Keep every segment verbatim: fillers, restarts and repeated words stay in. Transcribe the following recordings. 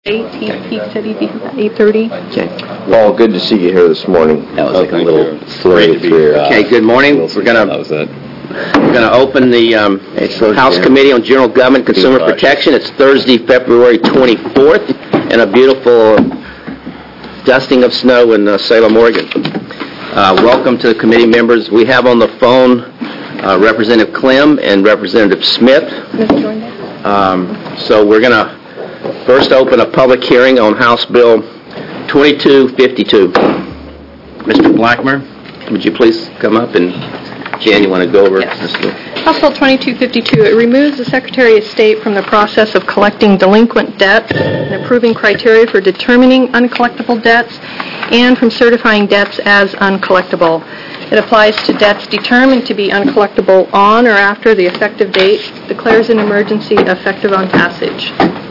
Eight, he, he said he'd be here at eight thirty. Okay. Paul, good to see you here this morning. That was Oh, like a thank little you. flurry Great to be through. here. Okay, good morning. Wilson, We're gonna that was it. we're gonna open the um, House Committee on General Government and Consumer Goodbye. Protection. It's Thursday, February twenty-fourth, and a beautiful dusting of snow in uh, Salem, Oregon. Uh, welcome to the committee members. We have on the phone uh, Representative Clem and Representative Smith. Um, so we're gonna first open a public hearing on House Bill twenty-two fifty-two. Mister Blackmer, would you please come up, and Jan, you want to go over Yes. this bill? House Bill twenty-two fifty-two, it removes the Secretary of State from the process of collecting delinquent debt and approving criteria for determining uncollectible debts and from certifying debts as uncollectible. It applies to debts determined to be uncollectible on or after the effective date, declares an emergency effective on passage.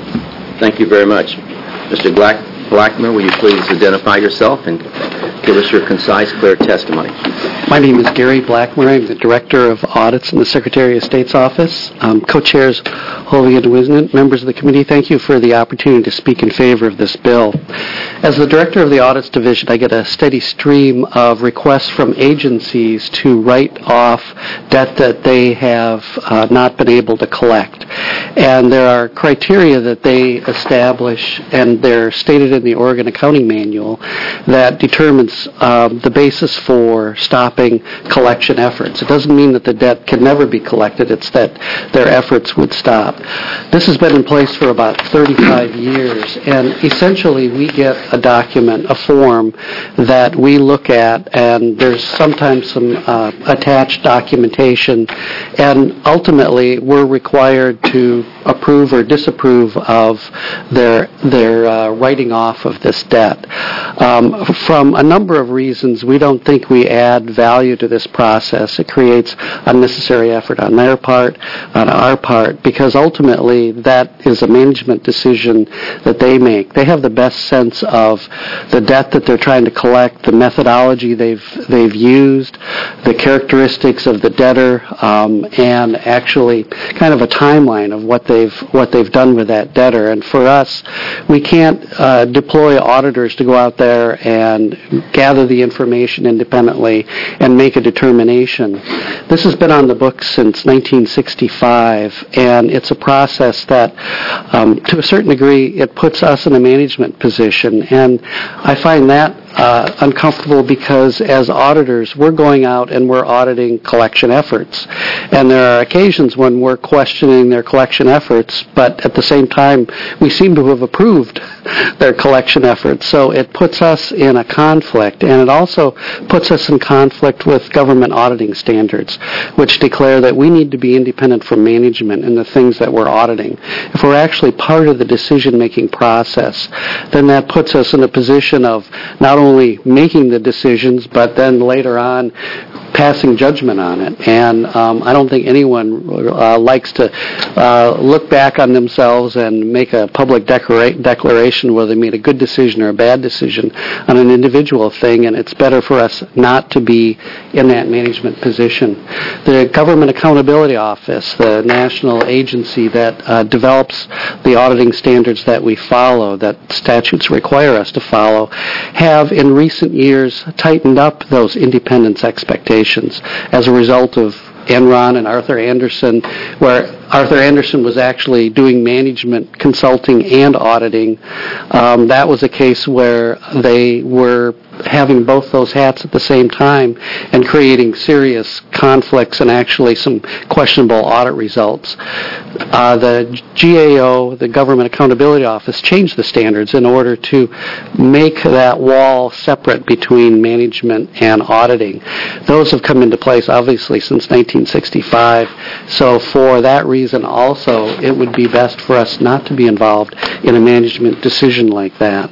Thank you very much. Mister Black, Blackmer, will you please identify yourself and give us your concise, clear testimony? My name is Gary Blackmer. I'm the Director of Audits in the Secretary of State's office. Um, Co-chairs Holly and Wisnant, members of the committee, thank you for the opportunity to speak in favor of this bill. As the Director of the Audits Division, I get a steady stream of requests from agencies to write off debt that they have uh, not been able to collect. And there are criteria that they establish, and they're stated in the Oregon Accounting Manual, that determines um, the basis for stopping collection efforts. It doesn't mean that the debt can never be collected. It's that their efforts would stop. This has been in place for about thirty-five years, and essentially we get a document, a form, that we look at, and there's sometimes some uh, attached documentation, and ultimately we're required to approve or disapprove of their their uh, writing off of this debt. Um, from a number of reasons, we don't think we add value to this process. It creates unnecessary effort on their part, on our part, because ultimately that is a management decision that they make. They have the best sense of the debt that they're trying to collect, the methodology they've they've used, the characteristics of the debtor, um, and actually kind of a timeline of what they've what they've done with that debtor. And for us, we can't uh, deploy auditors to go out there and gather the information independently and make a determination. This has been on the books since nineteen sixty-five, and it's a process that, um, to a certain degree, it puts us in a management position. And I find that Uh, uncomfortable because as auditors, we're going out and we're auditing collection efforts. And there are occasions when we're questioning their collection efforts, but at the same time, we seem to have approved their collection efforts. So it puts us in a conflict, and it also puts us in conflict with government auditing standards, which declare that we need to be independent from management in the things that we're auditing. If we're actually part of the decision-making process, then that puts us in a position of not only making the decisions, but then later on passing judgment on it. And um, I don't think anyone uh, likes to uh, look back on themselves and make a public declara- declaration whether they made a good decision or a bad decision on an individual thing, and it's better for us not to be in that management position. The Government Accountability Office, the national agency that uh, develops the auditing standards that we follow, that statutes require us to follow, have in recent years tightened up those independence expectations as a result of Enron and Arthur Andersen, where Arthur Andersen was actually doing management consulting and auditing. Um, that was a case where they were having both those hats at the same time and creating serious conflicts and actually some questionable audit results. Uh, the G A O, the Government Accountability Office, changed the standards in order to make that wall separate between management and auditing. Those have come into place, obviously, since nineteen sixty-five. So for that reason also, it would be best for us not to be involved in a management decision like that.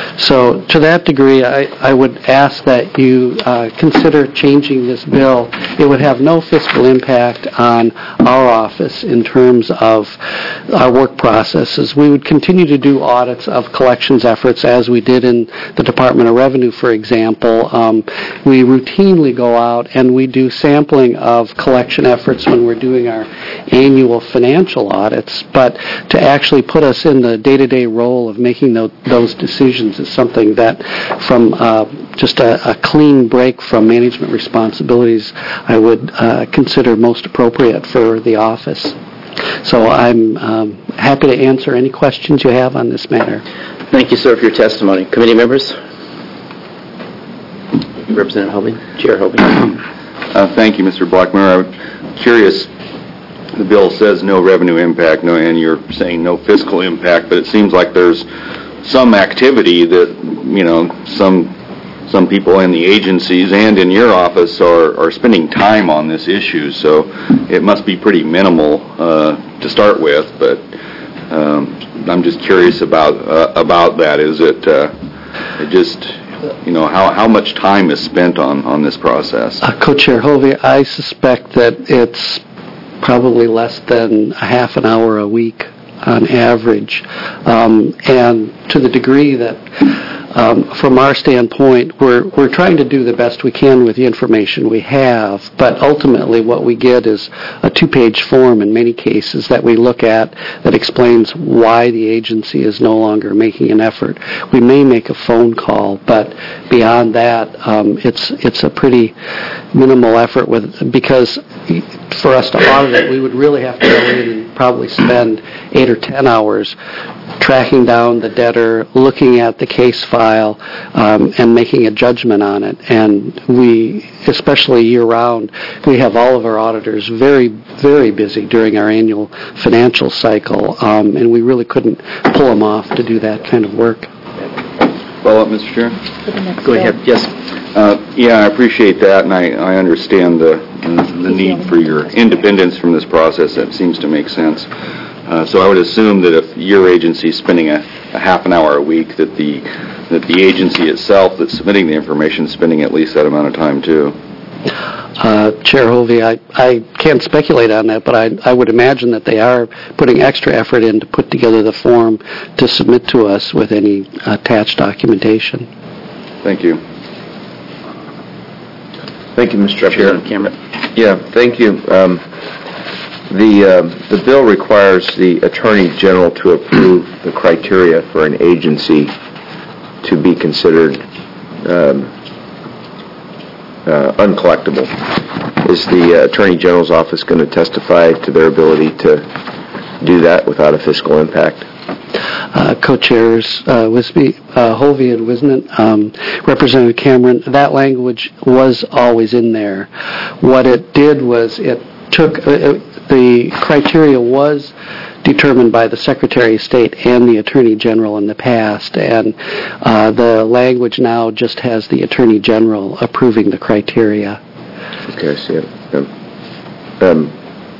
So to that degree, I, I would ask that you uh, consider changing this bill. It would have no fiscal impact on our office in terms of our work processes. We would continue to do audits of collections efforts as we did in the Department of Revenue, for example. Um, we routinely go out and we do sampling of collections collection efforts when we're doing our annual financial audits, but to actually put us in the day-to-day role of making tho- those decisions is something that, from uh, just a, a clean break from management responsibilities, I would uh, consider most appropriate for the office. So I'm um, happy to answer any questions you have on this matter. Thank you, sir, for your testimony. Committee members? Representative Hovey? Chair Hovey? Uh, thank you, Mister Blackmer. I'm curious, the bill says no revenue impact, no, and you're saying no fiscal impact, but it seems like there's some activity that, you know, some some people in the agencies and in your office are, are spending time on this issue, so it must be pretty minimal uh, to start with, but um, I'm just curious about uh, about that. Is it, uh, it just, you know, how, how much time is spent on, on this process? Uh, Co-Chair Hovey, I suspect that it's probably less than a half an hour a week on average, um, and to the degree that Um, from our standpoint, we're we're trying to do the best we can with the information we have, but ultimately what we get is a two-page form in many cases that we look at that explains why the agency is no longer making an effort. We may make a phone call, but beyond that, um, it's it's a pretty minimal effort with because for us to audit it, we would really have to go in and probably spend eight or ten hours tracking down the debtor, looking at the case file, um, and making a judgment on it. And we, especially year-round, we have all of our auditors very, very busy during our annual financial cycle, um, and we really couldn't pull them off to do that kind of work. Follow up, Mister Chair? Go ahead. Yes. Uh, yeah, I appreciate that, and I, I understand the, the need for your independence from this process. That seems to make sense. Uh, so I would assume that if your agency is spending a, a half an hour a week, that the that the agency itself that's submitting the information is spending at least that amount of time too. Uh, Chair Hovey, I, I can't speculate on that, but I, I would imagine that they are putting extra effort in to put together the form to submit to us with any attached documentation. Thank you. Thank you, Mister Chair Chair. Cameron. Yeah, thank you. Um, the uh, the bill requires the Attorney General to approve the criteria for an agency to be considered um, uh, uncollectible. Is the uh, Attorney General's office going to testify to their ability to do that without a fiscal impact? Uh, co-chairs uh, Wisby, uh, Hovey and Wisnant, um, Representative Cameron, that language was always in there. What it did was it took, uh, the criteria was determined by the Secretary of State and the Attorney General in the past, and uh, the language now just has the Attorney General approving the criteria. Okay, I see it. Um, um,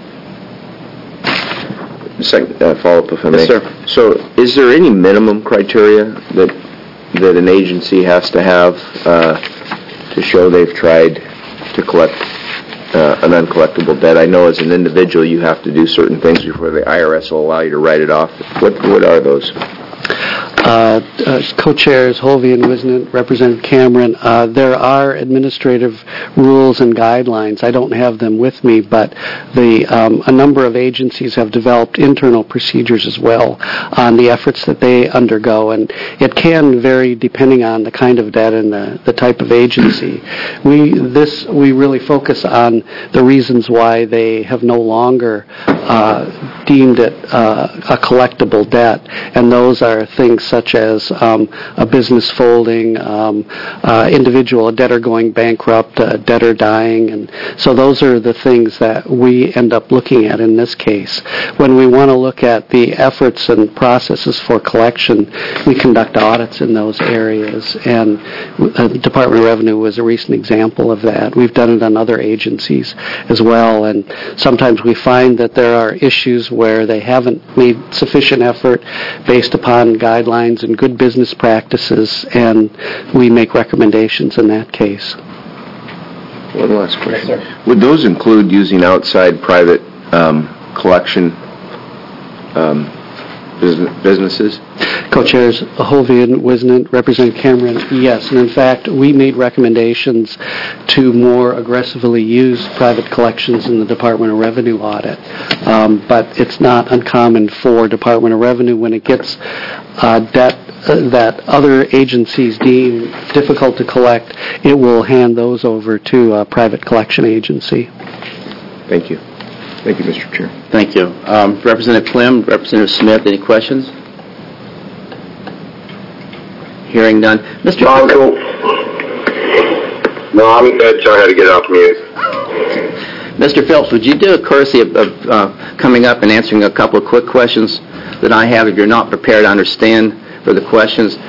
Second, uh, follow-up, if I may. Yes, sir. So, is there any minimum criteria that that an agency has to have uh, to show they've tried to collect uh, an uncollectible debt? I know as an individual you have to do certain things before the I R S will allow you to write it off. What what are those? Uh, uh, co-chairs Hovey and Wisnant, Representative Cameron, uh, there are administrative rules and guidelines. I don't have them with me, but the um, a number of agencies have developed internal procedures as well on the efforts that they undergo, and it can vary depending on the kind of debt and the, the type of agency. We this we really focus on the reasons why they have no longer uh, deemed it uh, a collectible debt, and those are things such as um, a business folding, um, uh, individual, a debtor going bankrupt, a debtor dying, and so those are the things that we end up looking at in this case. When we want to look at the efforts and processes for collection, we conduct audits in those areas, and uh, the Department of Revenue was a recent example of that. We've done it on other agencies as well, and sometimes we find that there are issues where they haven't made sufficient effort based upon guidelines and good business practices, and we make recommendations in that case. One last question. Yes, sir. Would those include using outside private um, collection um, business- businesses? Co-chairs Hovian, Wisnant, Representative Cameron, yes. And in fact, we made recommendations to more aggressively use private collections in the Department of Revenue audit. Um, but it's not uncommon for Department of Revenue, when it gets uh, debt uh, that other agencies deem difficult to collect, it will hand those over to a private collection agency. Thank you. Thank you, Mister Chair. Thank you. Um, Representative Clem, Representative Smith, any questions? Hearing none. Mister No, I'm cool. No, I'm good. Sorry, I had to get off mute. Mister Phelps, would you do a courtesy of, of uh, coming up and answering a couple of quick questions that I have, if you're not prepared to understand for the questions?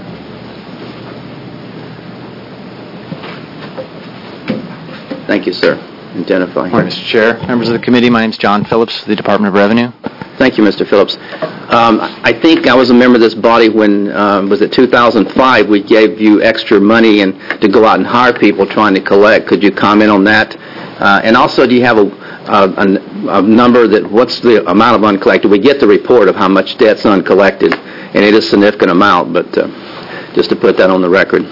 Thank you, sir. Identify. Morning, Mister Chair, members of the committee. My name is John Phillips with the Department of Revenue. Thank you, Mister Phillips. Um, I think I was a member of this body when, um, was it two thousand five, we gave you extra money and to go out and hire people trying to collect. Could you comment on that? Uh, and also, do you have a, a, a number that, what's the amount of uncollected? We get the report of how much debt's uncollected, and it is a significant amount, but uh, just to put that on the record.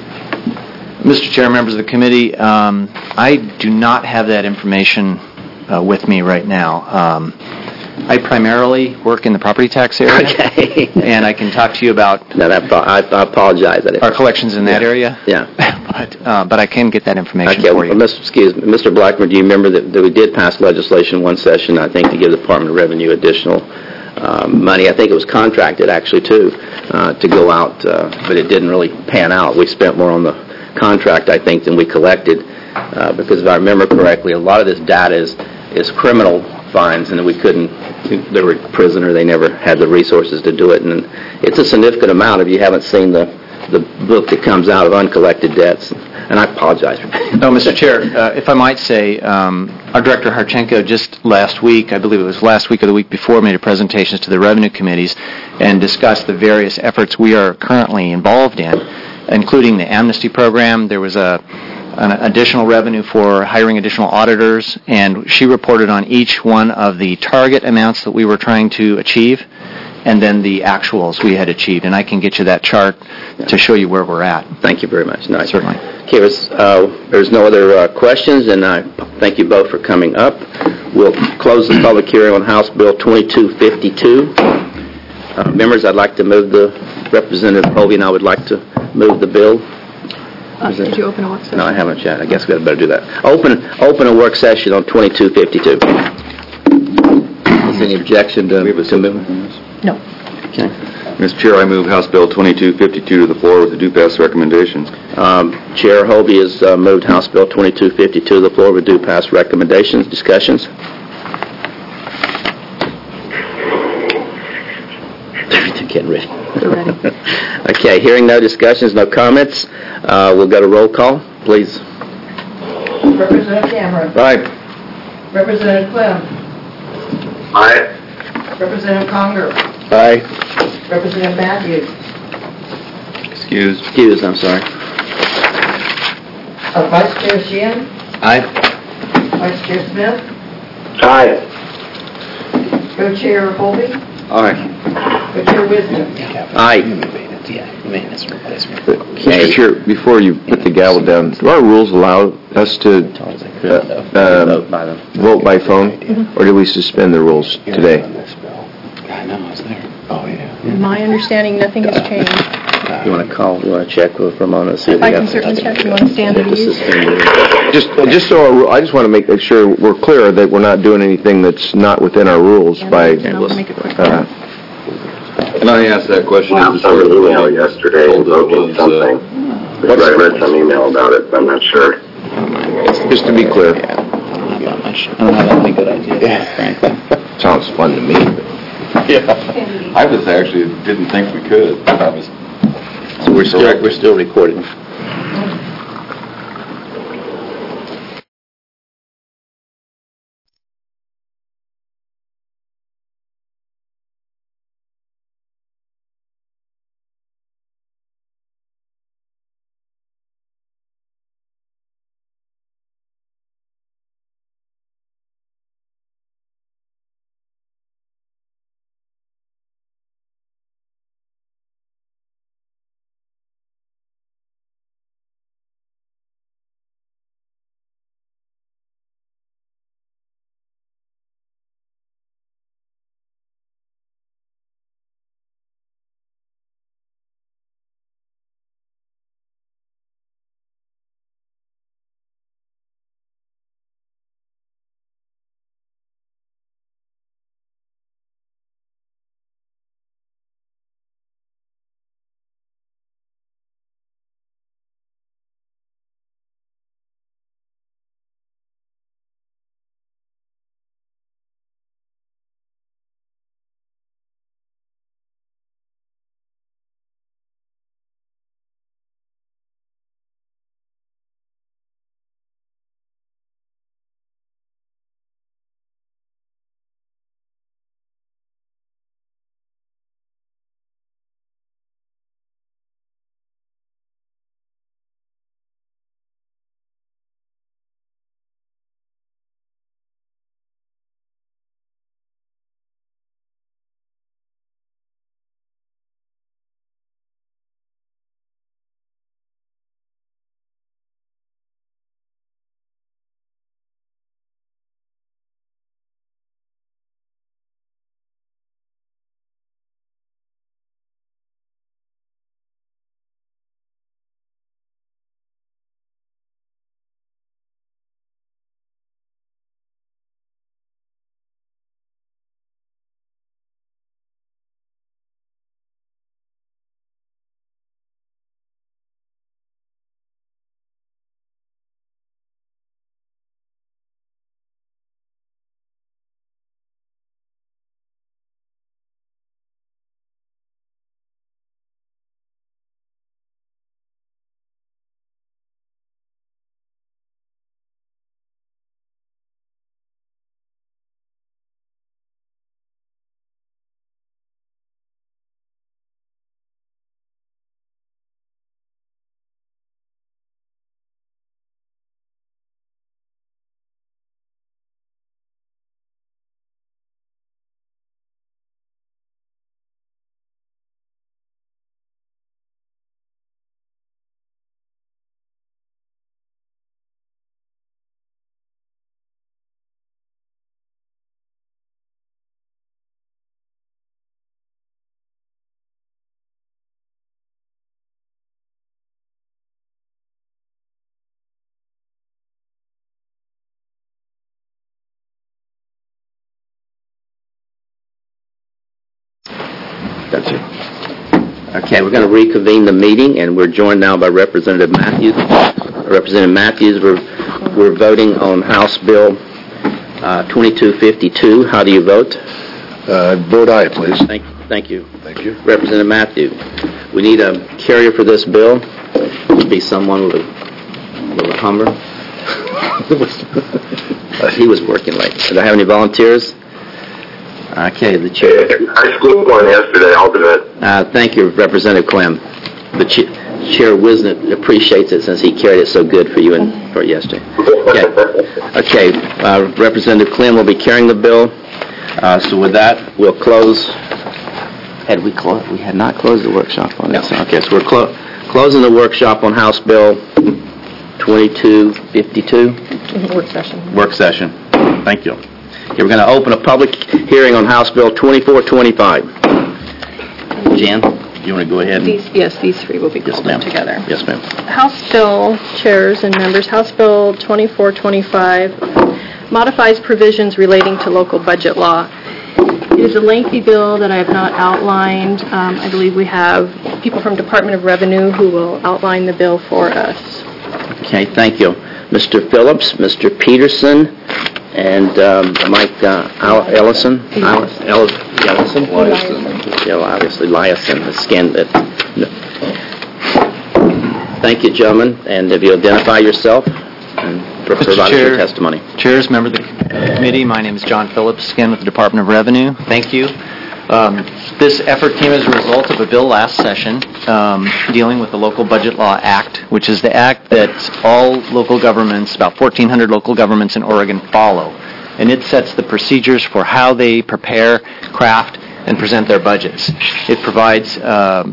Mister Chair, members of the committee, um, I do not have that information uh, with me right now. Um, I primarily work in the property tax area, Okay. and I can talk to you about No, that, I, I apologize. I didn't- our collections in that Yeah. area. Yeah. but uh, but I can get that information Okay, for well, you. Mister Excuse me, Mister Blackmer, do you remember that, that we did pass legislation one session, I think, to give the Department of Revenue additional um, money? I think it was contracted, actually, too, uh, to go out, uh, but it didn't really pan out. We spent more on the contract, I think, than we collected, uh, because if I remember correctly, a lot of this data is, is criminal fines, and we couldn't, they were a prisoner, they never had the resources to do it, and it's a significant amount if you haven't seen the, the book that comes out of uncollected debts, and I apologize for that. No, Mister Chair, uh, if I might say, um, our Director Harchenko just last week, I believe it was last week or the week before, made a presentation to the revenue committees and discussed the various efforts we are currently involved in, including the amnesty program. There was a an additional revenue for hiring additional auditors, and she reported on each one of the target amounts that we were trying to achieve, and then the actuals we had achieved. And I can get you that chart to show you where we're at. Thank you very much. Nice. Certainly. Okay, there's, uh, there's no other uh, questions, and I thank you both for coming up. We'll close the public hearing on House Bill twenty-two fifty-two. Uh, members, I'd like to move the, Representative Hovey and I would like to move the bill. Uh, Did you open a work session? No, I haven't yet. I guess we better do that. Open, open a work session on twenty-two fifty-two. Is any objection to, We have a to move? No. Okay. Mister Chair, I move House Bill twenty-two fifty-two to the floor with the due pass recommendations. Um, Chair Hovey has uh, moved House Bill twenty-two fifty-two to the floor with due pass recommendations. Discussions? They're getting ready. They're ready. Okay, hearing no discussions, no comments, uh, we'll go to roll call, please. Representative Cameron. Aye. Representative Clem. Aye. Representative Conger. Aye. Representative Matthews. Excused. Excuse, I'm sorry. Uh, Vice Chair Sheehan. Aye. Vice Chair Smith. Aye. Co-Chair Colby. Aye. Co-Chair Wisdom. Aye. Mister Okay. Chair, before you put the gavel down, do our rules allow us to uh, um, Vote by them. vote by phone, or do we suspend the rules today? My understanding, nothing has changed. You want to call, you want to check with Ramona, see if we I got... can certainly check. You want to stand at This is ease? Just, just so, our ru- I just want to make sure we're clear that we're not doing anything that's not within our rules by, And I'll make it quick. uh, And I asked that question. Well, as I saw an the email yesterday told that it invoking was, something. uh, I read some email about it, but I'm not sure. just to be clear. I don't have any good idea, frankly. Sounds fun to me. Yeah. I was actually, didn't think we could. I was. So we're still, we're still recording. Okay, we're going to reconvene the meeting, and we're joined now by Representative Matthews. Representative Matthews, we're, we're voting on House Bill uh, twenty-two fifty-two. How do you vote? Uh, vote aye, please. Thank, thank you. Thank you. Representative Matthews, we need a carrier for this bill. It would be someone with a, with a Hummer. He was working late. Do I have any volunteers? Okay, the chair. I scooped one yesterday. I'll do it. Uh, thank you, Representative Clem. The ch- Chair Wisnett appreciates it since he carried it so good for you and for yesterday. Okay, okay. Uh, Representative Clem will be carrying the bill. Uh, so with that, we'll close. Had we closed? We had not closed the workshop on this. Okay, so we're clo- closing the workshop on House Bill twenty-two fifty-two. Work session. Work session. Thank you. Okay, we're going to open a public hearing on House Bill twenty-four twenty-five. Jan, you want to go ahead? And These, yes, these three will be yes, called ma'am. together. Yes, ma'am. House Bill, chairs and members, House Bill twenty-four twenty-five modifies provisions relating to local budget law. It is a lengthy bill that I have not outlined. Um, I believe we have people from Department of Revenue who will outline the bill for us. Okay, thank you. Mister Phillips, Mister Peterson, and um, Mike uh, Al- Ellison. Al- El- Ellison? Eliason. Yeah, well, obviously, Eliason. It's scanned it. No. Thank you, gentlemen. And if you identify yourself and pro- Mister provide Chair. your testimony. Chairs, member of the committee, my name is John Phillips, again with the Department of Revenue. Thank you. Um, this effort came as a result of a bill last session um, dealing with the Local Budget Law Act, which is the act that all local governments, about fourteen hundred local governments in Oregon, follow. And it sets the procedures for how they prepare, craft, and present their budgets. It provides um,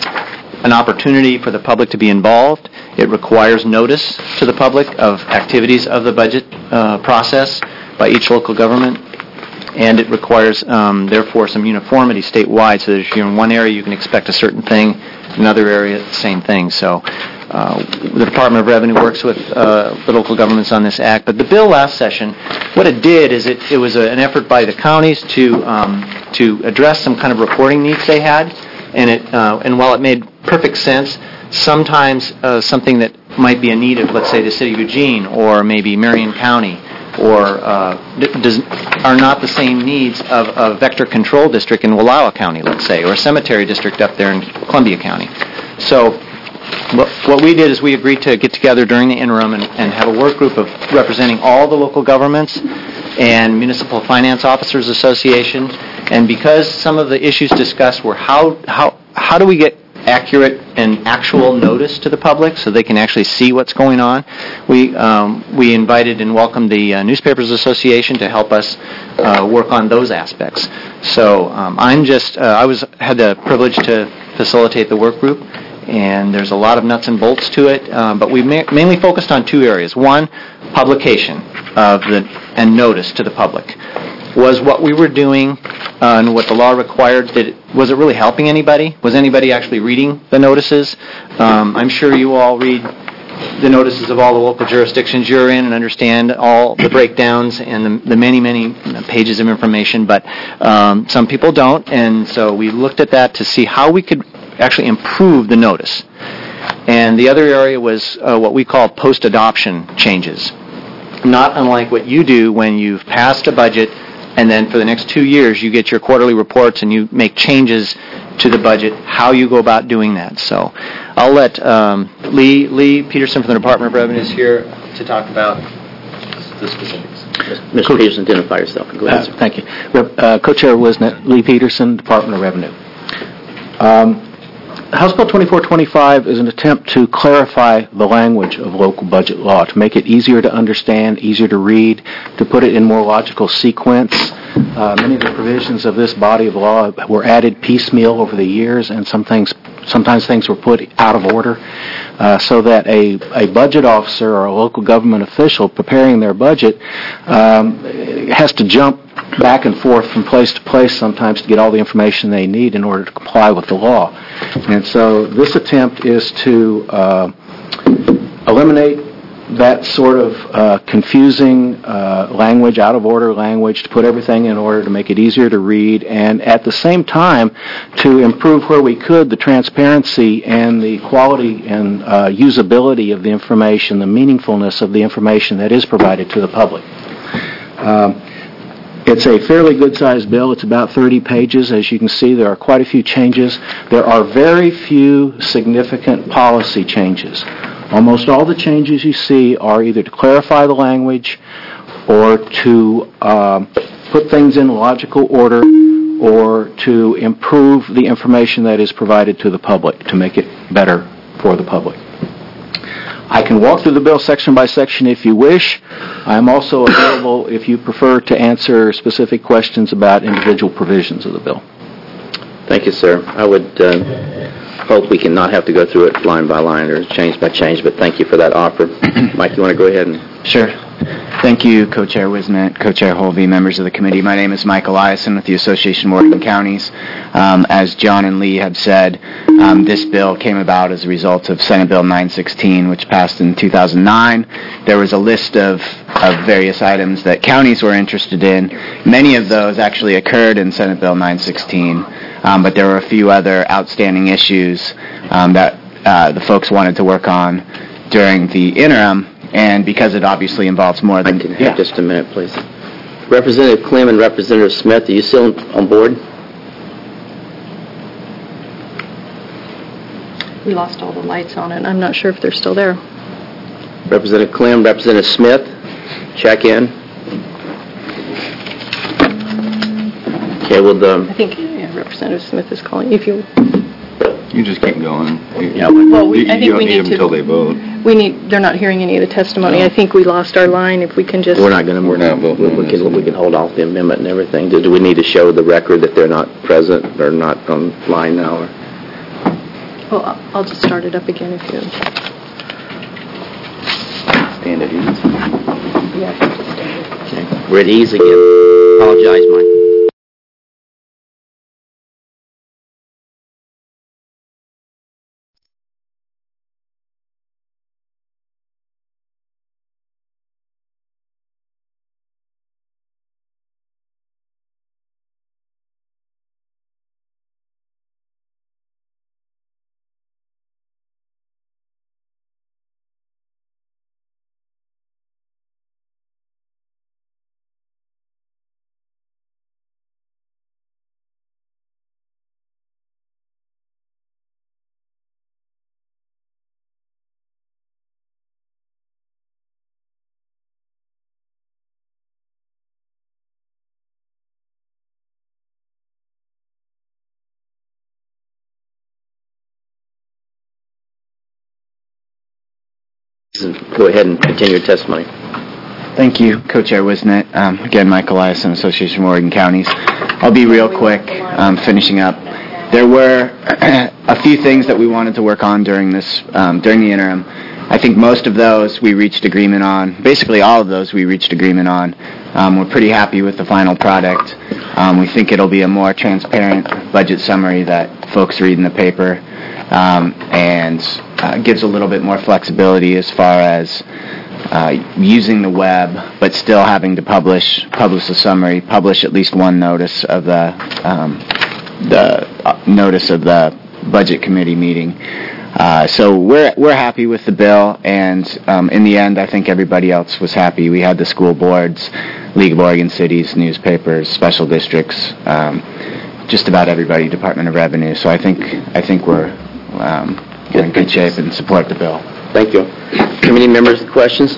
an opportunity for the public to be involved. It requires notice to the public of activities of the budget uh, process by each local government, and it requires, um, therefore, some uniformity statewide, so that if you're in one area, you can expect a certain thing, in another area, the same thing. So uh, the Department of Revenue works with uh, the local governments on this act. But the bill last session, what it did is it, it was a, an effort by the counties to um, to address some kind of reporting needs they had, and it uh, and while it made perfect sense, sometimes uh, something that might be a need of, let's say, the city of Eugene or maybe Marion County, or uh, does, are not the same needs of a vector control district in Wallowa County, let's say, or a cemetery district up there in Columbia County. So what, what we did is we agreed to get together during the interim and, and have a work group of representing all the local governments and Municipal Finance Officers Association. And because some of the issues discussed were how how how do we get accurate and actual notice to the public so they can actually see what's going on, we um, we invited and welcomed the uh, Newspapers Association to help us uh, work on those aspects. So um, I'm just uh, I was had the privilege to facilitate the work group, and there's a lot of nuts and bolts to it, um, but we ma- mainly focused on two areas. One, publication of the and notice to the public. Was what we were doing uh, and what the law required, did it, was it really helping anybody? Was anybody actually reading the notices? Um, I'm sure you all read the notices of all the local jurisdictions you're in and understand all the breakdowns and the, the many, many pages of information, but um, some people don't, and so we looked at that to see how we could actually improve the notice. And the other area was uh, what we call post-adoption changes. Not unlike what you do when you've passed a budget and then for the next two years you get your quarterly reports and you make changes to the budget, how you go about doing that. So I'll let um, Lee Lee Peterson from the Department of Revenue is here to talk about the specifics. Mister Peterson, identify yourself. Go ahead, sir. Uh, thank you. Rep- uh, Co-Chair Wisnett, Lee Peterson, Department of Revenue. Um, House Bill twenty-four twenty-five is an attempt to clarify the language of local budget law, to make it easier to understand, easier to read, to put it in more logical sequence. Uh, many of the provisions of this body of law were added piecemeal over the years, and some things, sometimes things were put out of order, uh, so that a, a budget officer or a local government official preparing their budget um, has to jump back and forth from place to place sometimes to get all the information they need in order to comply with the law. And so this attempt is to uh, eliminate that sort of uh, confusing uh, language, out-of-order language, to put everything in order to make it easier to read, and at the same time to improve where we could the transparency and the quality and uh, usability of the information, the meaningfulness of the information that is provided to the public. Um, It's a fairly good-sized bill. It's about thirty pages. As you can see, there are quite a few changes. There are very few significant policy changes. Almost all the changes you see are either to clarify the language or to um, put things in logical order or to improve the information that is provided to the public, to make it better for the public. I can walk through the bill section by section if you wish. I am also available if you prefer to answer specific questions about individual provisions of the bill. Thank you, sir. I would uh, hope we can not have to go through it line by line or change by change, but thank you for that offer. Mike, you want to go ahead and... Sure. Thank you, Co-Chair Wisnett, Co-Chair Holvey, members of the committee. My name is Mike Eliason with the Association of Oregon Counties. Um, as John and Lee have said, um, this bill came about as a result of Senate Bill nine sixteen, which passed in two thousand nine. There was a list of, of various items that counties were interested in. Many of those actually occurred in Senate Bill nine sixteen, um, but there were a few other outstanding issues um, that uh, the folks wanted to work on during the interim. And because it obviously involves more than... I can have yeah. just a minute, please. Representative Klim and Representative Smith, are you still on board? We lost all the lights on it. I'm not sure if they're still there. Representative Klim, Representative Smith, check in. Okay, well, the... I think yeah, Representative Smith is calling. If you... You just keep going. Yeah, well, we, you, I think you don't we need need them to... until they vote. We need, they're not hearing any of the testimony. No. I think we lost our line. If we can just... We're not going to... We're not voting on we, we, this. can, we can hold off the amendment and everything. Do, do we need to show the record that they're not present or not on line now? Or? Well, I'll, I'll just start it up again if you... Stand at ease. Yeah, just stand it. Okay. We're at ease again. Apologize, Mike. Go ahead and continue your testimony. Thank you, Co-Chair Wisnett. Um, again, Mike Eliason, Association of Oregon Counties. I'll be real quick, um, finishing up. There were a few things that we wanted to work on during this, um, during the interim. I think most of those we reached agreement on. Basically, all of those we reached agreement on. Um, we're pretty happy with the final product. Um, we think it'll be a more transparent budget summary that folks read in the paper, um, and uh, gives a little bit more flexibility as far as uh, using the web, but still having to publish publish a summary, publish at least one notice of the um, the uh, notice of the budget committee meeting. Uh, so we're we're happy with the bill, and um, in the end, I think everybody else was happy. We had the school boards, League of Oregon Cities, newspapers, special districts, um, just about everybody, Department of Revenue. So I think I think we're um, we're in good shape and support the bill. Thank you. Committee members, questions?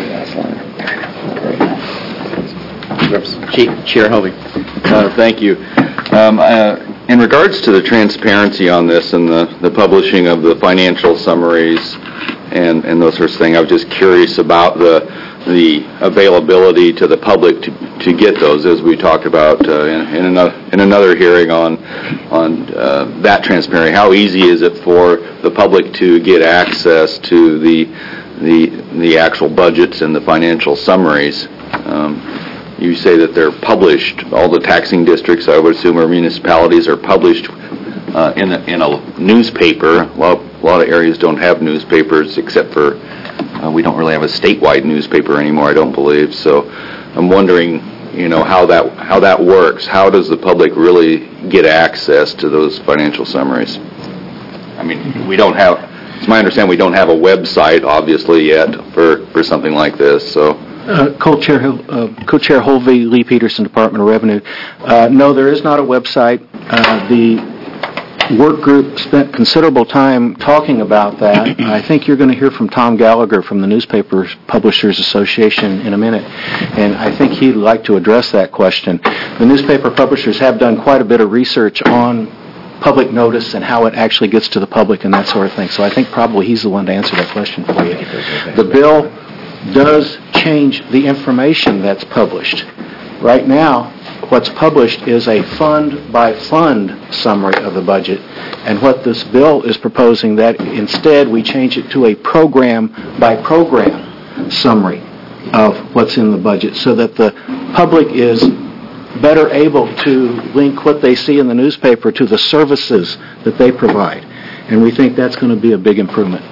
Chief Chair Hovey. Uh, thank you. Um, uh, in regards to the transparency on this and the, the publishing of the financial summaries and, and those sorts of things, I was just curious about the the availability to the public to, to get those, as we talked about uh, in, in, another, in another hearing on on uh, that transparency. How easy is it for the public to get access to the the the actual budgets and the financial summaries? Um, You say that they're published. All the taxing districts, I would assume, or municipalities are published uh, in, a, in a newspaper. A lot, a lot of areas don't have newspapers except for Uh, we don't really have a statewide newspaper anymore, I don't believe. So I'm wondering, you know, how that how that works. How does the public really get access to those financial summaries? I mean, we don't have, it's my understanding we don't have a website, obviously, yet for, for something like this, so. Uh, Co-Chair, uh, Co-Chair Holvey, Lee Peterson, Department of Revenue. Uh, no, there is not a website. Uh, the work group spent considerable time talking about that. I think you're going to hear from Tom Gallagher from the Newspaper Publishers Association in a minute, and I think he'd like to address that question. The newspaper publishers have done quite a bit of research on public notice and how it actually gets to the public and that sort of thing, so I think probably he's the one to answer that question for you. The bill does change the information that's published. Right now, what's published is a fund-by-fund summary of the budget, and what this bill is proposing that instead we change it to a program-by-program summary of what's in the budget so that the public is better able to link what they see in the newspaper to the services that they provide. And we think that's going to be a big improvement.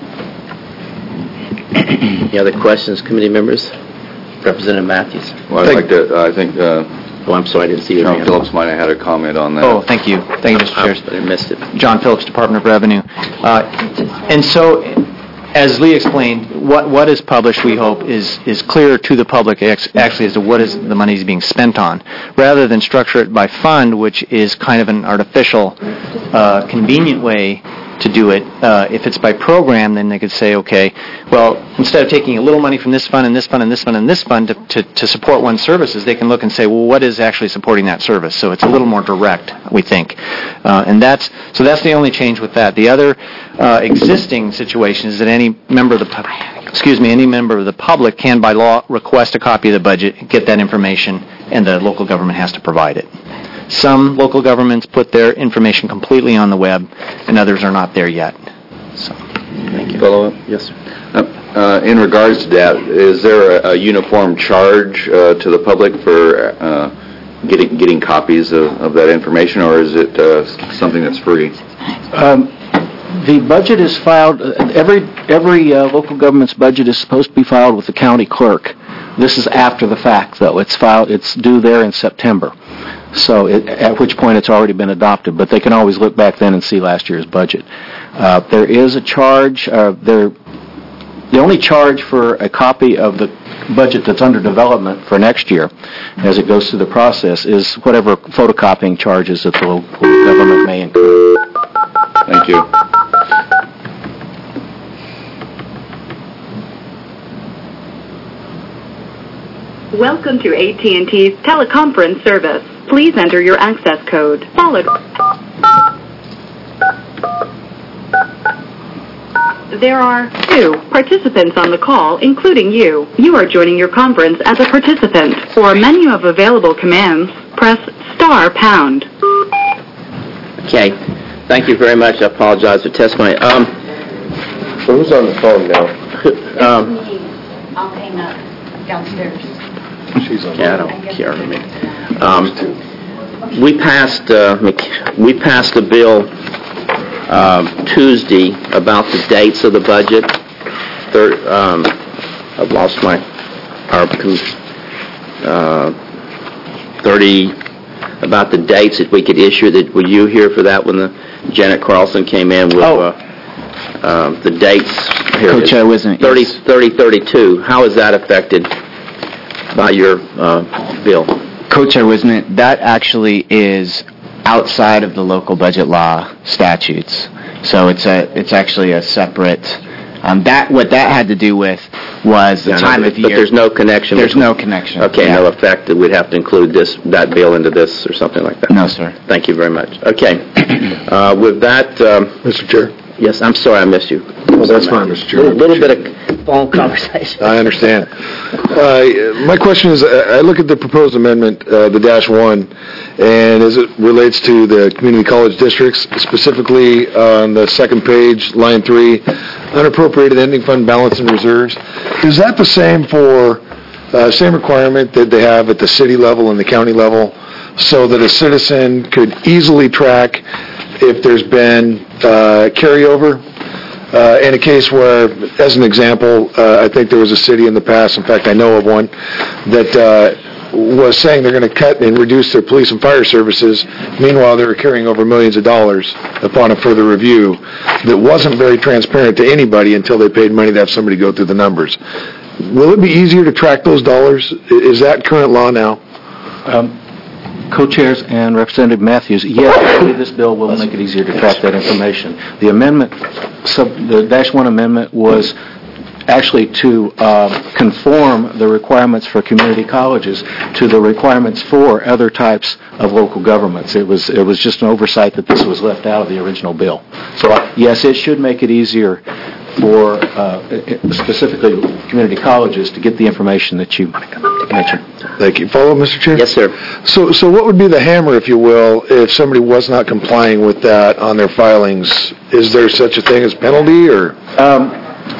Any other questions, committee members? Representative Matthews. Well, I'd like to, uh, I think, uh, Oh, I'm sorry, I didn't see your John hand. Phillips might have had a comment on that. Oh, thank you. Thank you, Mister Chair. I missed it. John Phillips, Department of Revenue. Uh, And so, as Lee explained, what what is published, we hope, is is clearer to the public ex- actually as to what is the money is being spent on, rather than structure it by fund, which is kind of an artificial, uh, convenient way to do it. Uh, if it's by program, then they could say, okay, well, instead of taking a little money from this fund and this fund and this fund and this fund to, to, to support one services, they can look and say, well, what is actually supporting that service? So it's a little more direct, we think. Uh, and that's, so that's the only change with that. The other uh, existing situation is that any member of the, pub- excuse me, any member of the public can by law request a copy of the budget, get that information, and the local government has to provide it. Some local governments put their information completely on the web, and others are not there yet. So, Thank you. Follow up? Yes, sir. Uh, uh, in regards to that, is there a, a uniform charge uh, to the public for uh, getting getting copies of, of that information, or is it uh, something that's free? Um, the budget is filed, uh, every every uh, local government's budget is supposed to be filed with the county clerk. This is after the fact, though. It's filed, it's due there in September. So it, at which point it's already been adopted, but they can always look back then and see last year's budget. Uh, there is a charge. Uh, there, the only charge for a copy of the budget that's under development for next year, as it goes through the process, is whatever photocopying charges that the local government may incur. Thank you. Welcome to A T and T's teleconference service. Please enter your access code, followed. There are two participants on the call, including you. You are joining your conference as a participant. For a menu of available commands, press star pound. Okay. Thank you very much. I apologize for testimony. Um, Who's on the phone now? um, I'll hang up downstairs. She's on. yeah, I don't care. I mean, um, we passed uh, we passed a bill um, Tuesday about the dates of the budget. Third, um, I've lost my our uh, thirty about the dates that we could issue. That were you here for that when the Janet Carlson came in with Oh. uh, uh, the dates? Here it is. Co-Chair Wisnett, thirty, yes. thirty, thirty-two. How is that affected by your uh, bill? Co-Chair Wisnett, that actually is outside of the local budget law statutes. So it's a it's actually a separate. Um, that what that had to do with was the Yeah, no, time but, of year. But there's no connection. There's with- no connection. Okay, yeah. no effect that we'd have to include this that bill into this or something like that. No, sir. Thank you very much. Okay, uh, with that, um, Mister Chair? yes, I'm sorry I missed you. Well, that's fine, Mister Chair. A little, little bit of phone conversation. I understand. Uh, my question is, uh, I look at the proposed amendment, uh, the dash one, and as it relates to the community college districts, specifically on the second page, line three, unappropriated ending fund balance and reserves. Is that the same for, uh, same requirement that they have at the city level and the county level, so that a citizen could easily track if there's been uh, carryover uh, in a case where, as an example, uh, I think there was a city in the past, in fact, I know of one, that uh, was saying they're going to cut and reduce their police and fire services. Meanwhile, they were carrying over millions of dollars upon a further review that wasn't very transparent to anybody until they paid money to have somebody go through the numbers. Will it be easier to track those dollars? Is that current law now? Um, Co-chairs and Representative Matthews, yes, I believe this bill will make it easier to track that information. The amendment, sub, the Dash One amendment was actually to uh, conform the requirements for community colleges to the requirements for other types of local governments. It was it was just an oversight that this was left out of the original bill. So uh, yes, it should make it easier for uh, specifically community colleges to get the information that you mentioned. Thank you. Follow, Mister Chair? Yes, sir. So, so what would be the hammer, if you will, if somebody was not complying with that on their filings? Is there such a thing as penalty, or? Um,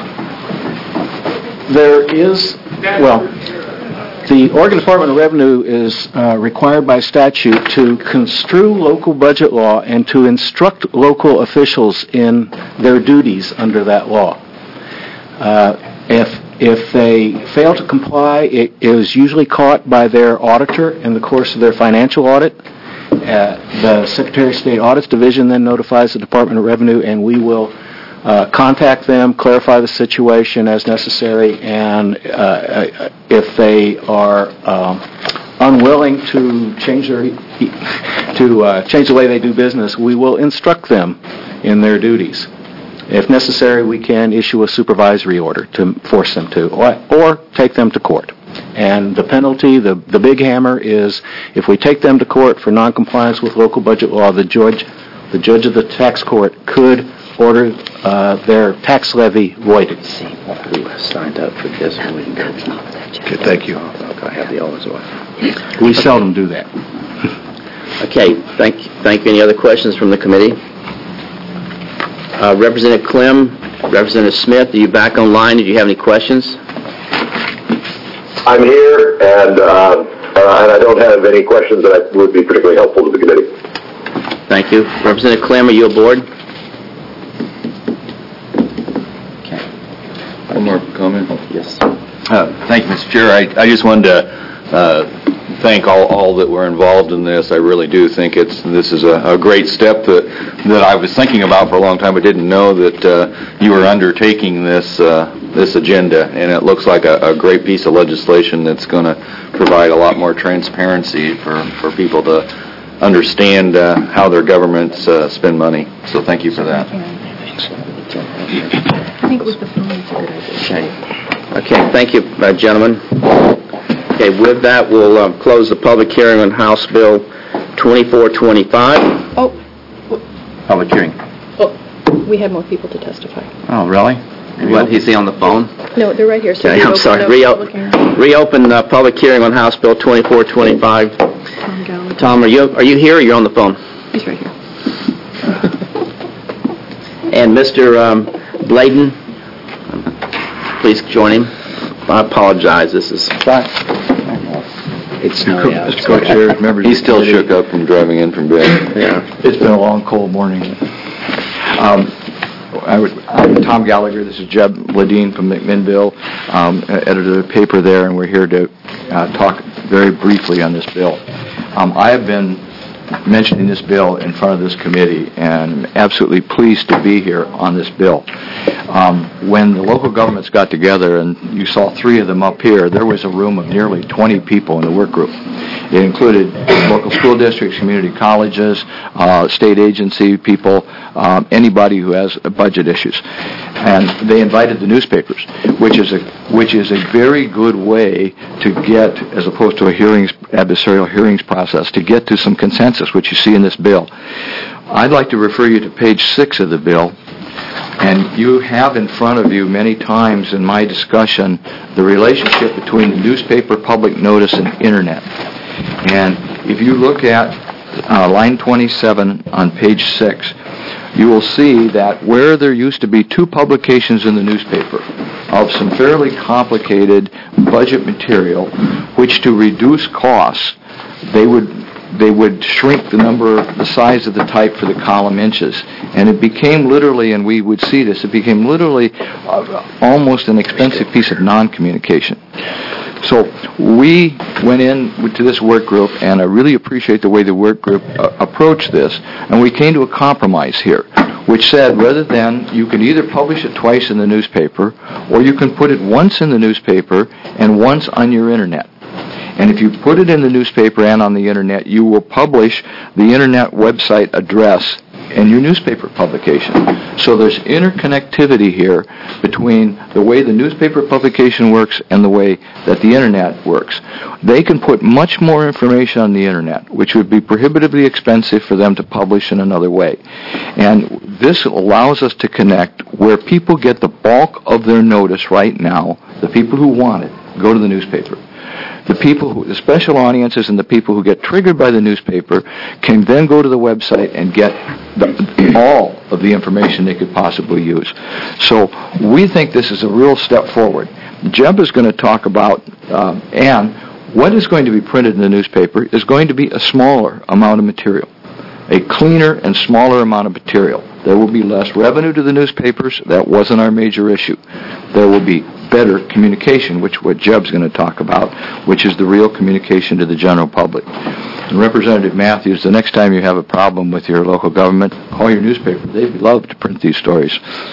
there is, well, the Oregon Department of Revenue is uh, required by statute to construe local budget law and to instruct local officials in their duties under that law. Uh, if if they fail to comply, it is usually caught by their auditor in the course of their financial audit. Uh, the Secretary of State Audits Division then notifies the Department of Revenue, and we will uh, contact them, clarify the situation as necessary, and uh, if they are um, unwilling to change their to uh, change the way they do business, we will instruct them in their duties. If necessary, we can issue a supervisory order to force them to, or, or take them to court. And the penalty, the, the big hammer, is if we take them to court for noncompliance with local budget law, the judge, the judge of the tax court could order uh, their tax levy voided. See, we signed up for this. We can go. Okay, thank you. I have the others on. We seldom do that. Okay, thank you. Thank you. Any other questions from the committee? Uh, Representative Clem, Representative Smith, are you back online? Did you have any questions? I'm here, and, uh, uh, and I don't have any questions that would be particularly helpful to the committee. Thank you. Representative Clem, are you aboard? Okay. One more comment? Yes. Uh, thank you, Mister Chair. I, I just wanted to uh, thank all, all that were involved in this. I really do think it's this is a, a great step that that I was thinking about for a long time, but didn't know that uh, you were undertaking this uh, this agenda, and it looks like a, a great piece of legislation that's going to provide a lot more transparency for, for people to understand uh, how their governments uh, spend money. So thank you for that. I think with the phone, it's a good idea. Okay, thank you, uh, gentlemen. Okay, with that, we'll uh, close the public hearing on House Bill twenty-four twenty-five. Oh, Public hearing. oh, we have more people to testify. Oh, really? What, is he on the phone? No, they're right here. So Okay, I'm reopen sorry. the Reo- public hearing. reopen the public hearing on House Bill twenty-four twenty-five. Tom Gallagher. Tom, are you are you here or you're on the phone? He's right here. And Mister Um, Bladen, please join him. I apologize. This is It's Oh, yeah. Mister Co-Chair, members. He's still shook up from driving in from bed. yeah. It's been a long, cold morning. Um, I would, I'm Tom Gallagher. This is Jeb Ledeen from McMinnville, um, editor of the paper there, and we're here to uh, talk very briefly on this bill. Um, I have been mentioning this bill in front of this committee, and I'm absolutely pleased to be here on this bill. Um, when the local governments got together, and you saw three of them up here, there was a room of nearly twenty people in the work group. It included local school districts, community colleges, uh, state agency people, um, anybody who has uh, budget issues. And they invited the newspapers, which is a which is a very good way to get, as opposed to a hearings adversarial hearings process, to get to some consensus, which you see in this bill. I'd like to refer you to page six of the bill. And you have in front of you many times in my discussion the relationship between the newspaper, public notice, and Internet. And if you look at uh, line twenty-seven on page six, you will see that where there used to be two publications in the newspaper of some fairly complicated budget material, which to reduce costs, they would they would shrink the number, the size of the type for the column inches. And it became literally, and we would see this, it became literally uh, almost an expensive piece of non-communication. So we went in to this work group, and I really appreciate the way the work group uh, approached this, and we came to a compromise here, which said rather than you can either publish it twice in the newspaper, or you can put it once in the newspaper and once on your internet. And if you put it in the newspaper and on the internet, you will publish the internet website address in your newspaper publication. So there's interconnectivity here between the way the newspaper publication works and the way that the internet works. They can put much more information on the internet, which would be prohibitively expensive for them to publish in another way. And this allows us to connect where people get the bulk of their notice right now, the people who want it, go to the newspaper. The people who, the special audiences and the people who get triggered by the newspaper can then go to the website and get the, all of the information they could possibly use. So we think this is a real step forward. Jeb is going to talk about, um, and what is going to be printed in the newspaper is going to be a smaller amount of material, a cleaner and smaller amount of material. There will be less revenue to the newspapers. That wasn't our major issue. There will be better communication, which what Jeb's going to talk about, which is the real communication to the general public. And Representative Matthews, the next time you have a problem with your local government, call your newspaper. They'd love to print these stories.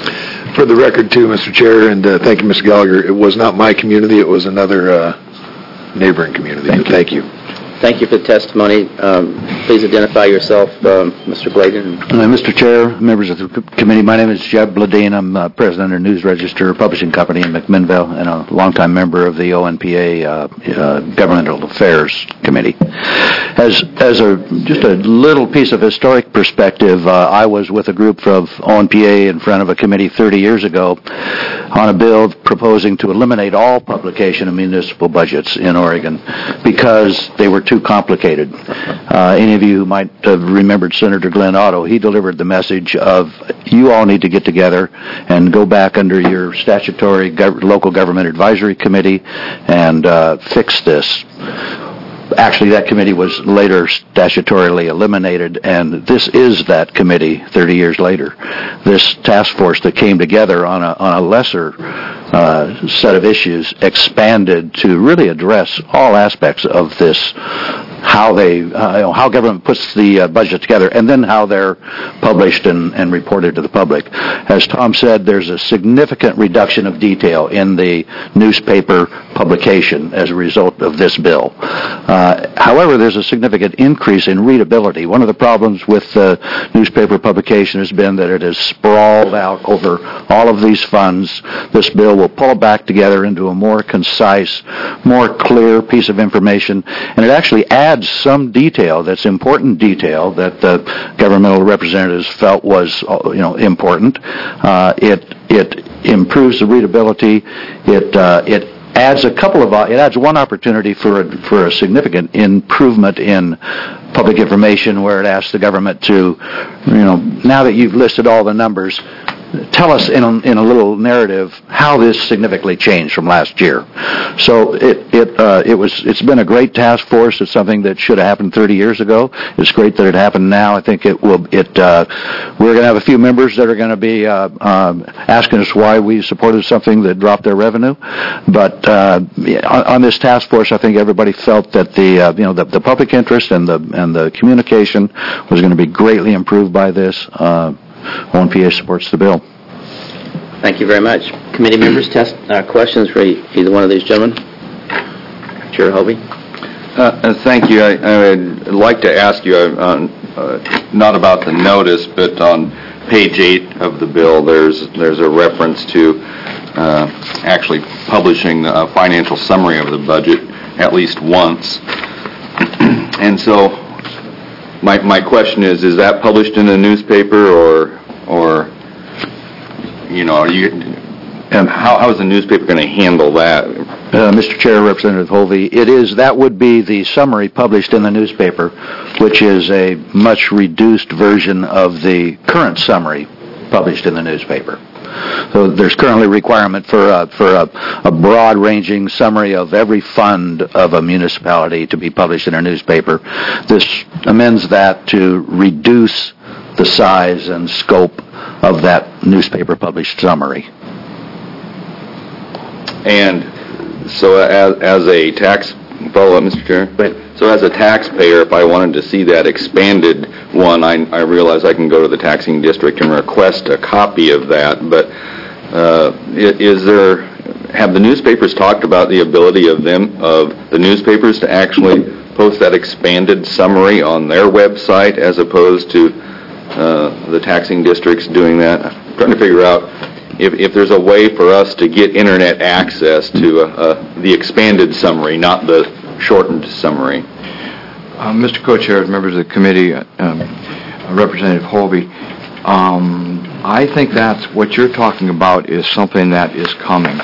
For the record, too, Mister Chair, and uh, thank you, Mister Gallagher, it was not my community, it was another uh, neighboring community. Thank you. Thank you. Thank you for the testimony. Um, please identify yourself, um, Mister Bladen. Uh, Mister Chair, members of the c- committee, my name is Jeb Bladine. I'm uh, president of News Register Publishing Company in McMinnville and a longtime member of the O N P A uh, uh, Governmental Affairs Committee. As as a just a little piece of historic perspective, uh, I was with a group of O N P A in front of a committee thirty years ago on a bill proposing to eliminate all publication of municipal budgets in Oregon because they were too complicated. Uh, any of you who might have remembered Senator Glenn Otto, he delivered the message of you all need to get together and go back under your statutory gov- local government advisory committee and uh, fix this. Actually, that committee was later statutorily eliminated, and this is that committee thirty years later. This task force that came together on a, on a lesser uh, set of issues expanded to really address all aspects of this, how they, uh, you know, how government puts the uh, budget together, and then how they're published and, and reported to the public. As Tom said, there's a significant reduction of detail in the newspaper publication as a result of this bill. Uh, however, there's a significant increase in readability. One of the problems with uh, newspaper publication has been that it has sprawled out over all of these funds. This bill will pull it back together into a more concise, more clear piece of information, and it actually adds some detail that's important detail that the governmental representatives felt was, you know, important. Uh, it it improves the readability. It uh, it adds a couple of it adds one opportunity for a, for a significant improvement in public information, where it asks the government to, you know, now that you've listed all the numbers, tell us in a, in a little narrative how this significantly changed from last year. So it it uh, it was it's been a great task force. It's something that should have happened thirty years ago. It's great that it happened now. I think it will. It uh, we're going to have a few members that are going to be uh, um, asking us why we supported something that dropped their revenue. But uh, on, on this task force, I think everybody felt that the uh, you know the, the public interest and the and the communication was going to be greatly improved by this. Uh, O N P A supports the bill. Thank you very much. Committee members, test uh, questions for either one of these gentlemen? Chair Hovey. Uh, uh, thank you. I, I'd like to ask you, uh, uh, not about the notice, but on page eight of the bill, there's there's a reference to uh, actually publishing a financial summary of the budget at least once. And so my my question is, is that published in a newspaper or, or you know, are you, and how, how is the newspaper going to handle that? Uh, Mister Chair, Representative Hovey, it is, that would be the summary published in the newspaper, which is a much reduced version of the current summary published in the newspaper. So there's currently a requirement for a, for a, a broad-ranging summary of every fund of a municipality to be published in a newspaper. This amends that to reduce the size and scope of that newspaper published summary. And so as, as a tax, follow up, Mister Chair? So as a taxpayer, if I wanted to see that expanded one, I, I realize I can go to the taxing district and request a copy of that, but uh, is there, have the newspapers talked about the ability of them, of the newspapers to actually post that expanded summary on their website as opposed to uh, the taxing districts doing that? I'm trying to figure out if, if there's a way for us to get internet access to uh, uh, the expanded summary, not the shortened summary. Uh, Mister Co-Chair, members of the committee, uh, um, Representative Holby, um, I think that's what you're talking about is something that is coming.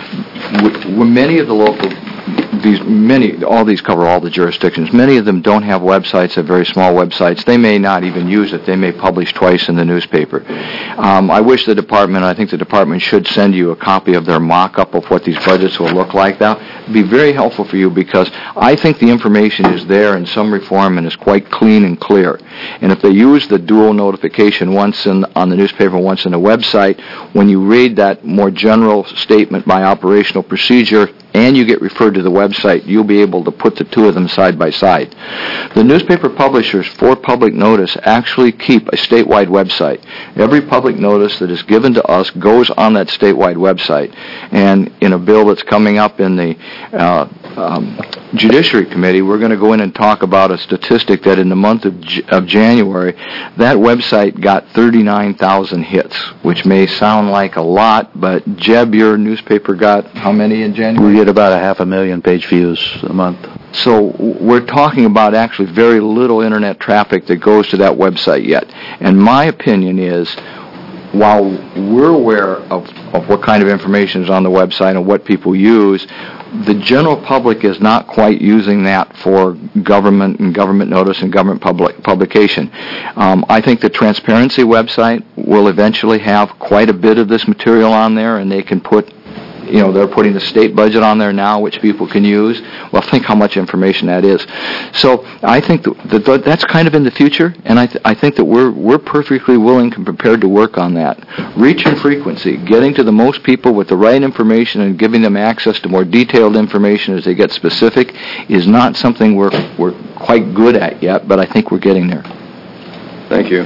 W- many of the local, these many, all these cover all the jurisdictions. Many of them don't have websites, they're very small websites. They may not even use it. They may publish twice in the newspaper. Um, I wish the department, I think the department should send you a copy of their mock-up of what these budgets will look like. That would be very helpful for you because I think the information is there in some reform and is quite clean and clear. And if they use the dual notification once in, on the newspaper, once on the website, when you read that more general statement by operational procedure and you get referred to the website, you'll be able to put the two of them side by side. The newspaper publishers for public notice actually keep a statewide website. Every public notice that is given to us goes on that statewide website. And in a bill that's coming up in the uh, um, Judiciary Committee, we're going to go in and talk about a statistic that in the month of, J- of January, that website got thirty-nine thousand hits, which may sound like a lot, but Jeb, your newspaper got how many in January? We get about a half a million page views a month. So we're talking about actually very little internet traffic that goes to that website yet. And my opinion is, while we're aware of, of what kind of information is on the website and what people use, the general public is not quite using that for government and government notice and government public publication. Um, I think the Transparency website will eventually have quite a bit of this material on there, and they can put, you know, they're putting the state budget on there now, which people can use. Well, think how much information that is. So I think that, that that's kind of in the future, and I, th- I think that we're we're perfectly willing and prepared to work on that. Reach and frequency, getting to the most people with the right information and giving them access to more detailed information as they get specific, is not something we're we're quite good at yet, but I think we're getting there. Thank you.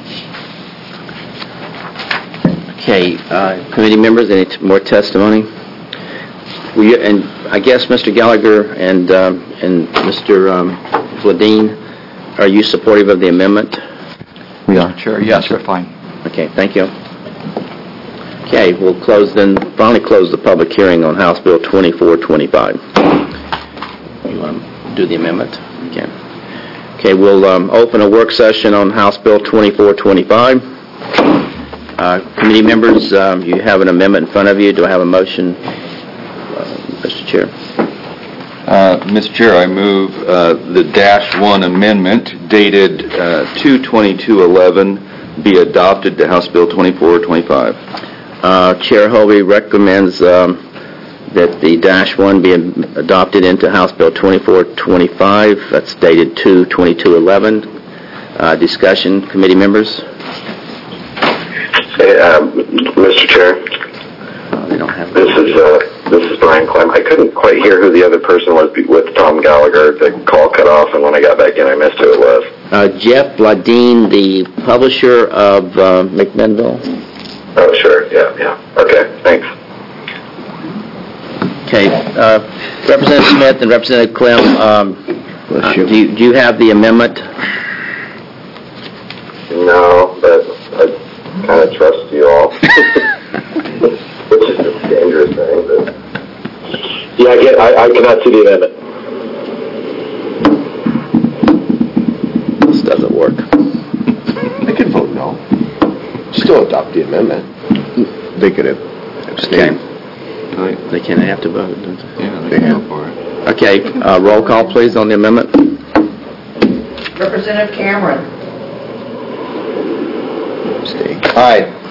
Okay, uh, committee members, any t- more testimony? We, and I guess Mister Gallagher and um, and Mister Um, Vladine, are you supportive of the amendment? We are. Sure. Yes, we're fine. Okay, thank you. Okay, we'll close then. Finally, close the public hearing on House Bill twenty-four twenty-five. You want to do the amendment? Okay. Okay, we'll um, open a work session on House Bill twenty-four twenty-five. Uh, committee members, um, you have an amendment in front of you. Do I have a motion, uh, Mister Chair? Uh, Mister Chair, I move uh, the dash one amendment dated uh, two twenty-two eleven be adopted to House Bill twenty-four twenty-five. Uh, Chair Hovey recommends um, that the dash one be adopted into House Bill twenty-four twenty-five. That's dated two twenty-two eleven. Uh, discussion, committee members? Hey, um, Mister Chair. Uh, they don't have this is uh, this is Brian Clem. I couldn't quite hear who the other person was with Tom Gallagher. The call cut off, and when I got back in, I missed who it was. Uh, Jeff Bladine, the publisher of uh, McMinnville. Oh, sure. Yeah, yeah. Okay, thanks. Okay, uh, Representative Smith and Representative Clem, um, uh, do, you, do you have the amendment? No, but I kind of trust you all, which is a dangerous thing. But yeah, I get. I, I cannot see the amendment. This doesn't work. They could vote no. Still adopt the amendment. They could abstain. Okay. They can't have to vote, don't they? Yeah, they can go for it. Okay, uh, roll call, please, on the amendment. Representative Cameron. Abstain. Aye.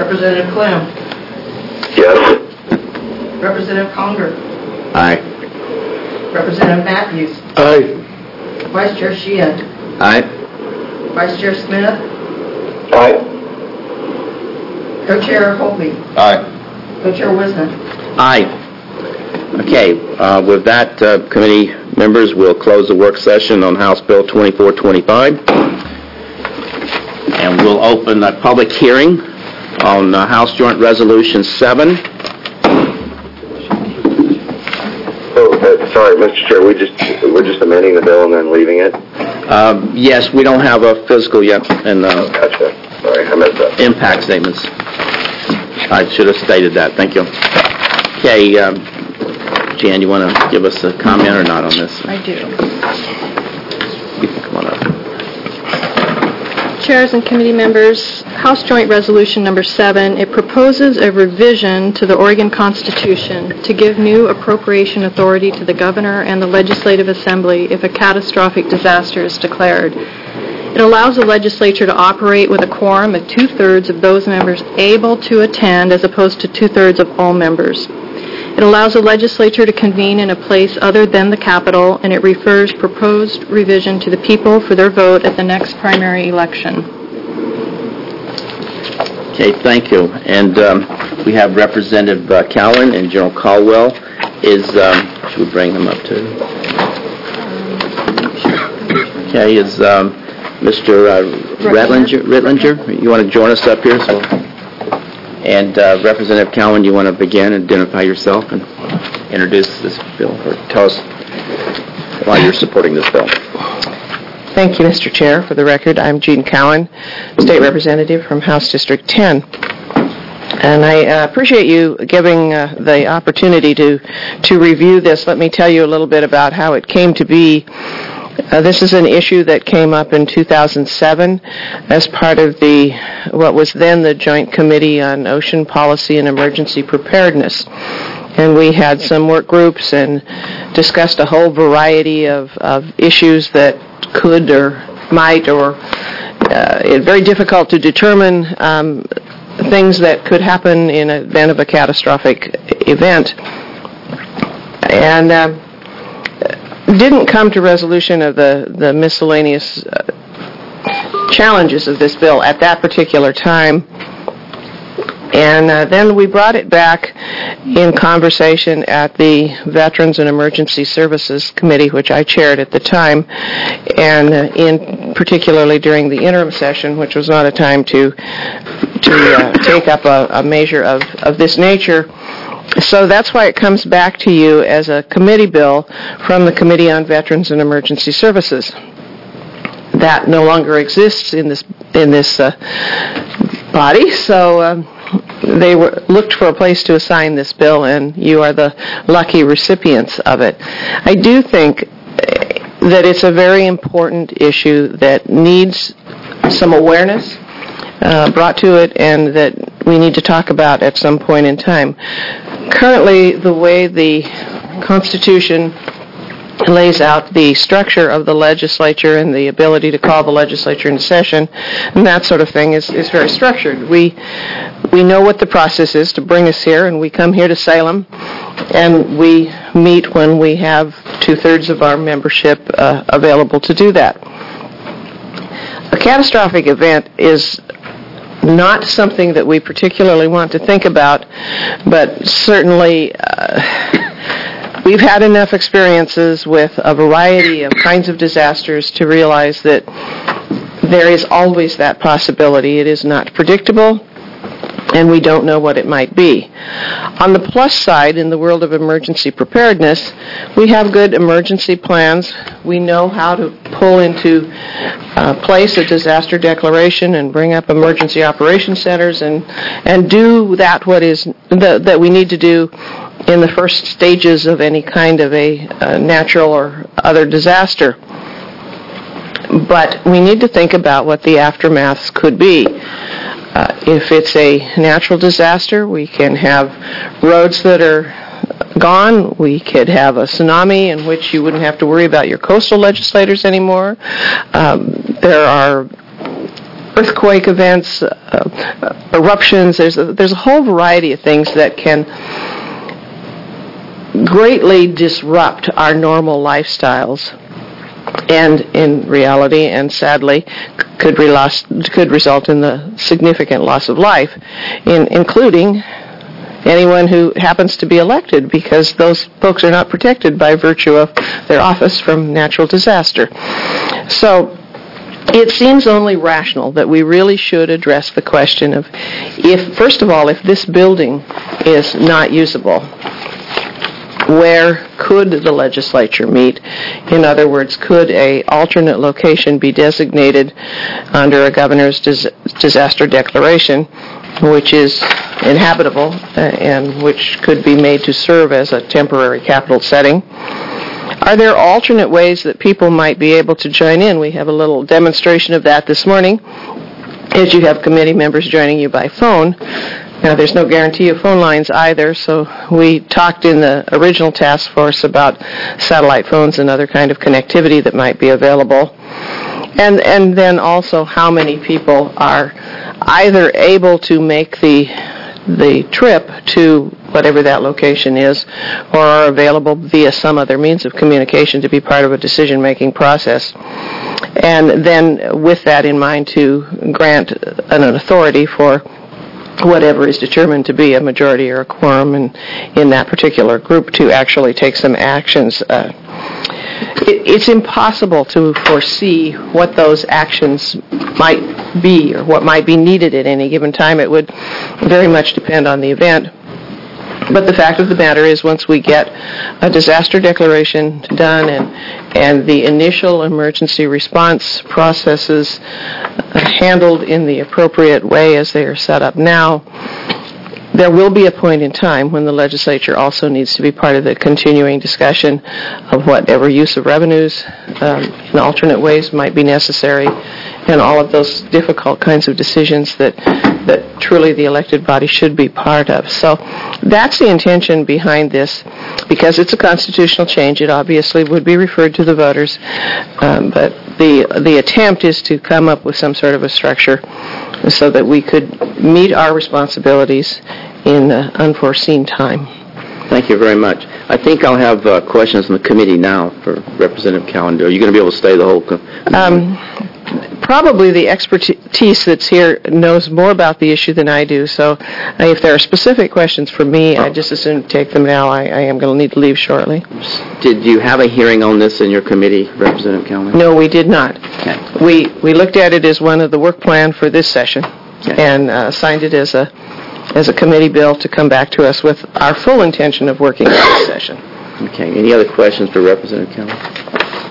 Representative Clem. Yes. Representative Conger. Aye. Representative Matthews. Aye. Vice Chair Sheehan. Aye. Vice Chair Smith. Aye. Co-Chair Holtby. Aye. Co-Chair Wisnet. Aye. Okay, uh, with that, uh, committee members, we'll close the work session on House Bill twenty-four twenty-five. And we'll open a public hearing on uh, House Joint Resolution seven. Oh, uh, sorry, Mister Chair, we just, we're just amending the bill and then leaving it? Um, yes, we don't have a physical yet, and uh, Gotcha. Sorry, I messed up. impact statements. I should have stated that. Thank you. Okay, um, Jan, you want to give us a comment or not on this? I do. You can come on up. Chairs and committee members, House Joint Resolution Number seven, it proposes a revision to the Oregon Constitution to give new appropriation authority to the governor and the Legislative Assembly if a catastrophic disaster is declared. It allows the legislature to operate with a quorum of two-thirds of those members able to attend as opposed to two-thirds of all members. It allows the legislature to convene in a place other than the Capitol, and it refers proposed revision to the people for their vote at the next primary election. Okay, thank you. And um, we have Representative uh, Cowan and General Caldwell. Is um, should we bring them up too? Okay, is um, Mister Uh, Redlinger, Redlinger, you want to join us up here? So. And uh, Representative Cowan, you want to begin and identify yourself and introduce this bill, or tell us why you're supporting this bill. Thank you, Mister Chair. For the record, I'm Jean Cowan, State Representative from House District ten. And I uh, appreciate you giving uh, the opportunity to, to review this. Let me tell you a little bit about how it came to be. Uh, this is an issue that came up in two thousand seven as part of the what was then the Joint Committee on Ocean Policy and Emergency Preparedness. And we had some work groups and discussed a whole variety of, of issues that could or might or uh, it's very difficult to determine um, things that could happen in the event of a catastrophic event. And uh, didn't come to resolution of the, the miscellaneous uh, challenges of this bill at that particular time. And uh, then we brought it back in conversation at the Veterans and Emergency Services Committee, which I chaired at the time, and uh, in particularly during the interim session, which was not a time to to uh, take up a, a measure of, of this nature. So that's why it comes back to you as a committee bill from the Committee on Veterans and Emergency Services. That no longer exists in this in this uh, body, so um, they were looked for a place to assign this bill, and you are the lucky recipients of it. I do think that it's a very important issue that needs some awareness uh, brought to it, and that we need to talk about at some point in time. Currently, the way the Constitution lays out the structure of the legislature and the ability to call the legislature into session and that sort of thing is, is very structured. We we know what the process is to bring us here, and we come here to Salem, and we meet when we have two-thirds of our membership uh, available to do that. A catastrophic event is not something that we particularly want to think about, but certainly uh, we've had enough experiences with a variety of kinds of disasters to realize that there is always that possibility. It is not predictable, and we don't know what it might be. On the plus side, in the world of emergency preparedness, we have good emergency plans. We know how to pull into uh, place a disaster declaration and bring up emergency operation centers and and do that what is the, that we need to do in the first stages of any kind of a uh, natural or other disaster. But we need to think about what the aftermaths could be. Uh, if it's a natural disaster, we can have roads that are gone. We could have a tsunami in which you wouldn't have to worry about your coastal legislators anymore. Um, there are earthquake events, uh, eruptions. There's a, there's a whole variety of things that can greatly disrupt our normal lifestyles, and in reality, and sadly, could, reloss, could result in the significant loss of life, in, including anyone who happens to be elected, because those folks are not protected by virtue of their office from natural disaster. So it seems only rational that we really should address the question of, if, first of all, if this building is not usable, where could the legislature meet? In other words, could a alternate location be designated under a governor's dis- disaster declaration, which is inhabitable uh, and which could be made to serve as a temporary capital setting? Are there alternate ways that people might be able to join in? We have a little demonstration of that this morning, as you have committee members joining you by phone. Now, there's no guarantee of phone lines either, so we talked in the original task force about satellite phones and other kind of connectivity that might be available. And and then also how many people are either able to make the the trip to whatever that location is, or are available via some other means of communication to be part of a decision-making process. And then with that in mind, to grant an authority for whatever is determined to be a majority or a quorum in, in that particular group to actually take some actions. Uh, it, it's impossible to foresee what those actions might be or what might be needed at any given time. It would very much depend on the event. But the fact of the matter is, once we get a disaster declaration done and and the initial emergency response processes handled in the appropriate way as they are set up now, there will be a point in time when the legislature also needs to be part of the continuing discussion of whatever use of revenues um, in alternate ways might be necessary, and all of those difficult kinds of decisions that that truly the elected body should be part of. So that's the intention behind this. Because it's a constitutional change, it obviously would be referred to the voters, um, but the the attempt is to come up with some sort of a structure so that we could meet our responsibilities in uh, unforeseen time. Thank you very much. I think I'll have uh, questions from the committee now for Representative Callender. Are you going to be able to stay the whole... Co- um, Probably the expertise that's here knows more about the issue than I do, so uh, if there are specific questions for me, I just as soon take them now. I, I am going to need to leave shortly. Did you have a hearing on this in your committee, Representative Callender? No, we did not. Okay. We we looked at it as one of the work plan for this session, okay, and uh, signed it as a as a committee bill to come back to us with our full intention of working in this session. Okay. Any other questions for Representative Callender?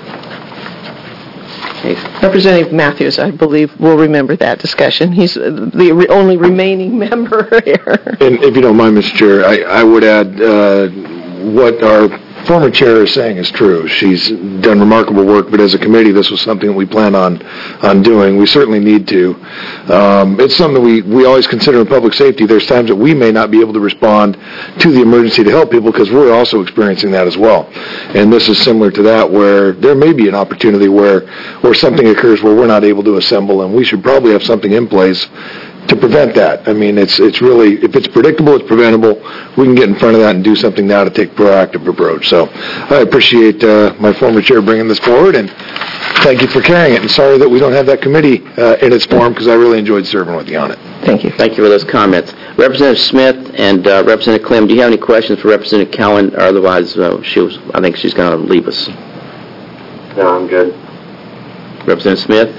Representative Matthews, I believe, will remember that discussion. He's the re- only remaining member here. And if you don't mind, Mister Chair, I, I would add uh, what our former chair is saying is true. She's done remarkable work, but as a committee, this was something that we plan on on doing. We certainly need to. Um, it's something we, we always consider in public safety. There's times that we may not be able to respond to the emergency to help people because we're also experiencing that as well. And this is similar to that, where there may be an opportunity where, where something occurs where we're not able to assemble, and we should probably have something in place to prevent that. I mean, it's it's really, if it's predictable, it's preventable. We can get in front of that and do something now to take a proactive approach. So I appreciate uh, my former chair bringing this forward, and thank you for carrying it. And sorry that we don't have that committee uh, in its form, because I really enjoyed serving with you on it. Thank you. Thank you for those comments. Representative Smith and uh, Representative Clem, do you have any questions for Representative Cowan? Or otherwise, uh, she was, I think she's going to leave us. No, I'm good. Representative Smith?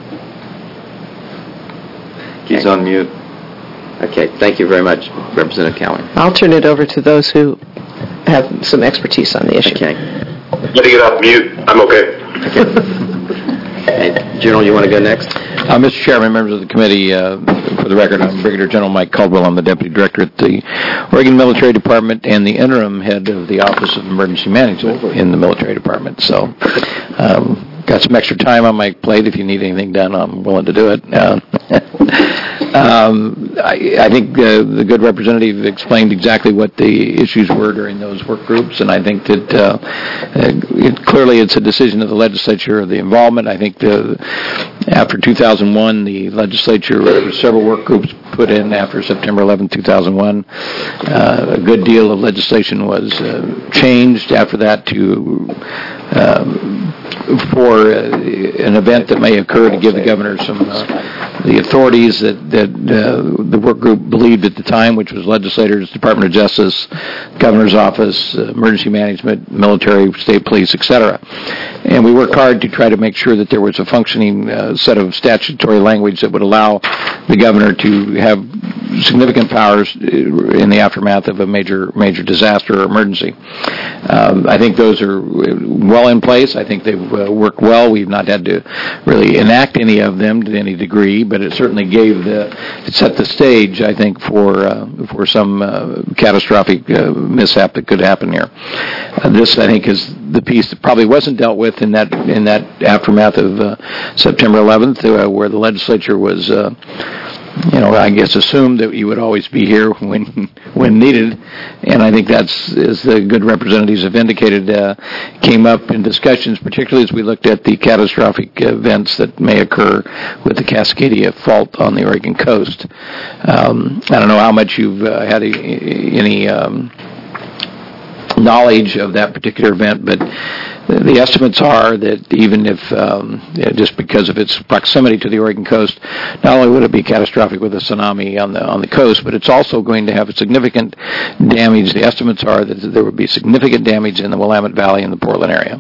He's on mute. Okay, thank you very much, Representative Cowan. I'll turn it over to those who have some expertise on the issue. Okay. Let me get off mute. I'm okay. Okay. Hey, General, you want to go next? Uh, Mister Chairman, members of the committee, uh, for the record, I'm Brigadier General Mike Caldwell. I'm the Deputy Director at the Oregon Military Department and the interim head of the Office of Emergency Management in the Military Department. So, um, got some extra time on my plate. If you need anything done, I'm willing to do it. Uh, Um, I, I think uh, the good representative explained exactly what the issues were during those work groups, and I think that uh, it, clearly it's a decision of the legislature of the involvement. I think the, after two thousand one, the legislature, there were several work groups put in after September eleventh, two thousand one. Uh, a good deal of legislation was uh, changed after that to um, for uh, an event that may occur to give the governor some uh, the authorities that, that uh, the work group believed at the time, which was legislators, Department of Justice, Governor's Office, uh, Emergency Management, military, state police, et cetera. And we worked hard to try to make sure that there was a functioning uh, set of statutory language that would allow the governor to have significant powers in the aftermath of a major major disaster or emergency. Um, I think those are well in place. I think they've uh, worked well. We've not had to really enact any of them to any degree, but it certainly gave the it set the stage, I think, for uh, for some uh, catastrophic uh, mishap that could happen here. Uh, this, I think, is the piece that probably wasn't dealt with in that in that aftermath of uh, September eleventh, uh, where the legislature was. Uh, You know, I guess assumed that you would always be here when when needed, and I think that's, as the good representatives have indicated, uh, came up in discussions, particularly as we looked at the catastrophic events that may occur with the Cascadia fault on the Oregon coast. Um, I don't know how much you've uh, had a, any um, knowledge of that particular event, but the estimates are that even if, um, just because of its proximity to the Oregon coast, not only would it be catastrophic with a tsunami on the on the coast, but it's also going to have a significant damage. The estimates are that there would be significant damage in the Willamette Valley and the Portland area,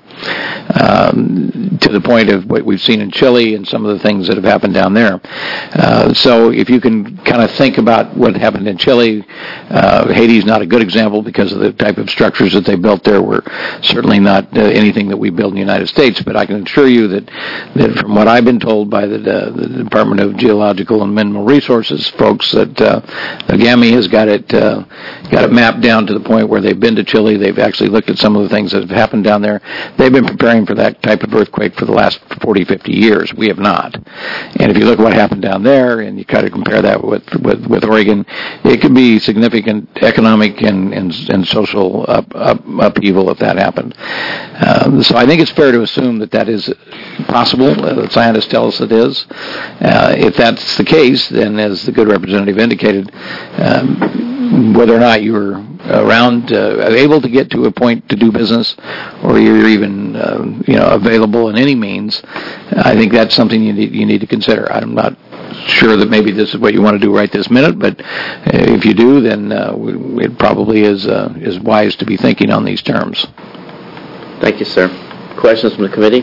um, to the point of what we've seen in Chile and some of the things that have happened down there. Uh, so if you can kind of think about what happened in Chile, uh, Haiti's not a good example because of the type of structures that they built there were certainly not uh, anything that we build in the United States, but I can assure you that, that from what I've been told by the, uh, the Department of Geological and Mineral Resources folks, that uh, GAMI has got it uh, got it mapped down to the point where they've been to Chile. They've actually looked at some of the things that have happened down there. They've been preparing for that type of earthquake for the last forty, fifty years. We have not. And if you look at what happened down there and you kind of compare that with with, with Oregon, it could be significant economic and, and, and social up, up, upheaval if that happened. Uh, So I think it's fair to assume that that is possible. Uh, scientists tell us it is. Uh, if that's the case, then as the good representative indicated, um, whether or not you're around, uh, able to get to a point to do business, or you're even, uh, you know, available in any means, I think that's something you need, you need to consider. I'm not sure that maybe this is what you want to do right this minute, but if you do, then uh, it probably is uh, is wise to be thinking on these terms. Thank you, sir. Questions from the committee?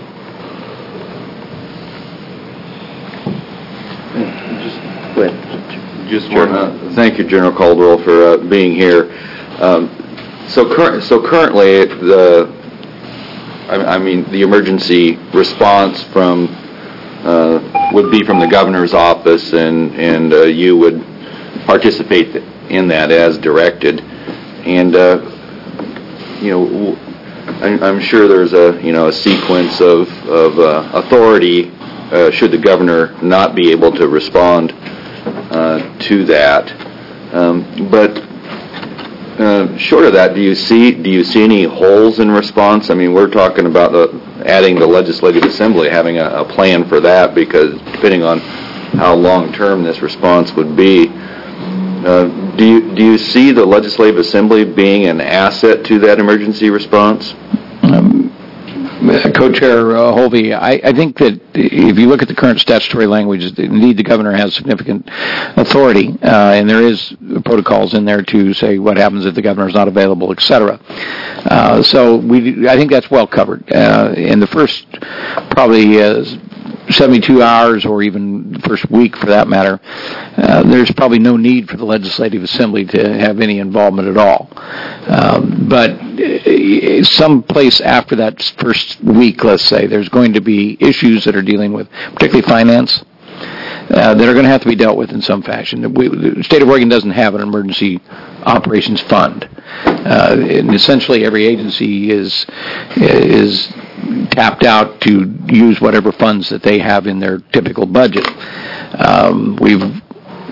Just, Go ahead. just want to thank you, General Caldwell, for uh, being here. Um, so, cur- so currently, the I, I mean, the emergency response from uh, would be from the governor's office, and and uh, you would participate in that as directed, and uh, you know. W- I'm sure there's a you know a sequence of of uh, authority uh, should the governor not be able to respond uh, to that. Um, but uh, short of that, do you see do you see any holes in response? I mean, we're talking about the, adding the Legislative Assembly having a, a plan for that, because depending on how long term this response would be. Uh, do you do you see the Legislative Assembly being an asset to that emergency response? Um, Co-Chair uh, Holvey, I, I think that if you look at the current statutory language, indeed the governor has significant authority, uh, and there is protocols in there to say what happens if the governor is not available, et cetera. Uh, so we, I think that's well covered. Uh, in the first probably uh, seventy-two hours, or even the first week for that matter, uh, there's probably no need for the Legislative Assembly to have any involvement at all. Um, but uh, someplace after that first week, let's say, there's going to be issues that are dealing with, particularly finance, uh, that are going to have to be dealt with in some fashion. We, the state of Oregon doesn't have an emergency operations fund. Uh, and essentially every agency is is tapped out to use whatever funds that they have in their typical budget. Um, we've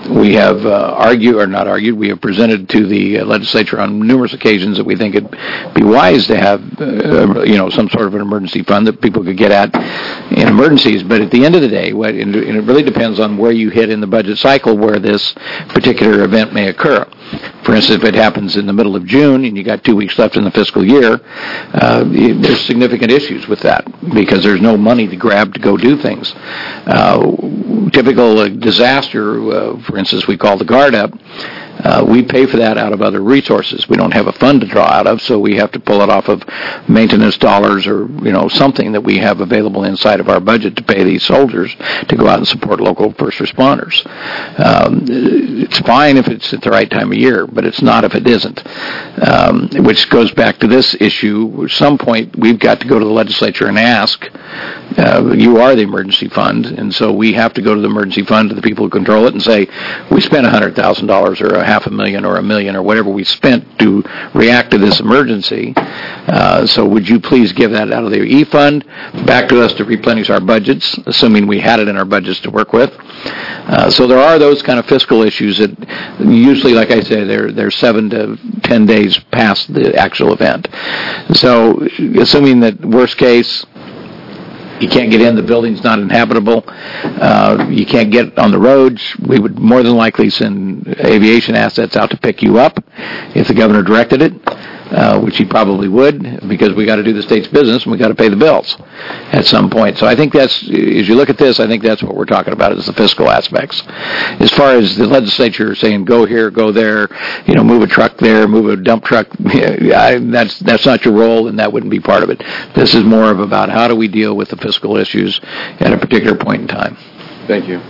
we have uh, argued, or not argued, we have presented to the uh, legislature on numerous occasions that we think it'd be wise to have, uh, you know, some sort of an emergency fund that people could get at in emergencies. But at the end of the day, what, and it really depends on where you hit in the budget cycle where this particular event may occur. For instance, if it happens in the middle of June and you got two weeks left in the fiscal year, uh, there's significant issues with that because there's no money to grab to go do things. Uh, typical uh, disaster, uh, for instance, we call the guard up. Uh, we pay for that out of other resources. We don't have a fund to draw out of, so we have to pull it off of maintenance dollars or, you know, something that we have available inside of our budget to pay these soldiers to go out and support local first responders. Um, it's fine if it's at the right time of year, but it's not if it isn't, um, which goes back to this issue. At some point, we've got to go to the legislature and ask, uh, you are the emergency fund, and so we have to go to the emergency fund, to the people who control it, and say, we spent one hundred thousand dollars or a half a million or a million or whatever we spent to react to this emergency. Uh, so would you please give that out of the E-fund back to us to replenish our budgets, assuming we had it in our budgets to work with. Uh, so there are those kind of fiscal issues that usually, like I say, they're, they're seven to ten days past the actual event. So assuming that worst case, you can't get in, the building's not inhabitable, uh, you can't get on the roads, we would more than likely send aviation assets out to pick you up if the governor directed it, uh, which he probably would, because we got to do the state's business and we got to pay the bills at some point. So I think that's, as you look at this, I think that's what we're talking about is the fiscal aspects. As far as the legislature saying go here, go there, you know, move a truck there, move a dump truck, I, that's that's not your role, and that wouldn't be part of it. This is more of about how do we deal with the fiscal issues at a particular point in time. Thank you.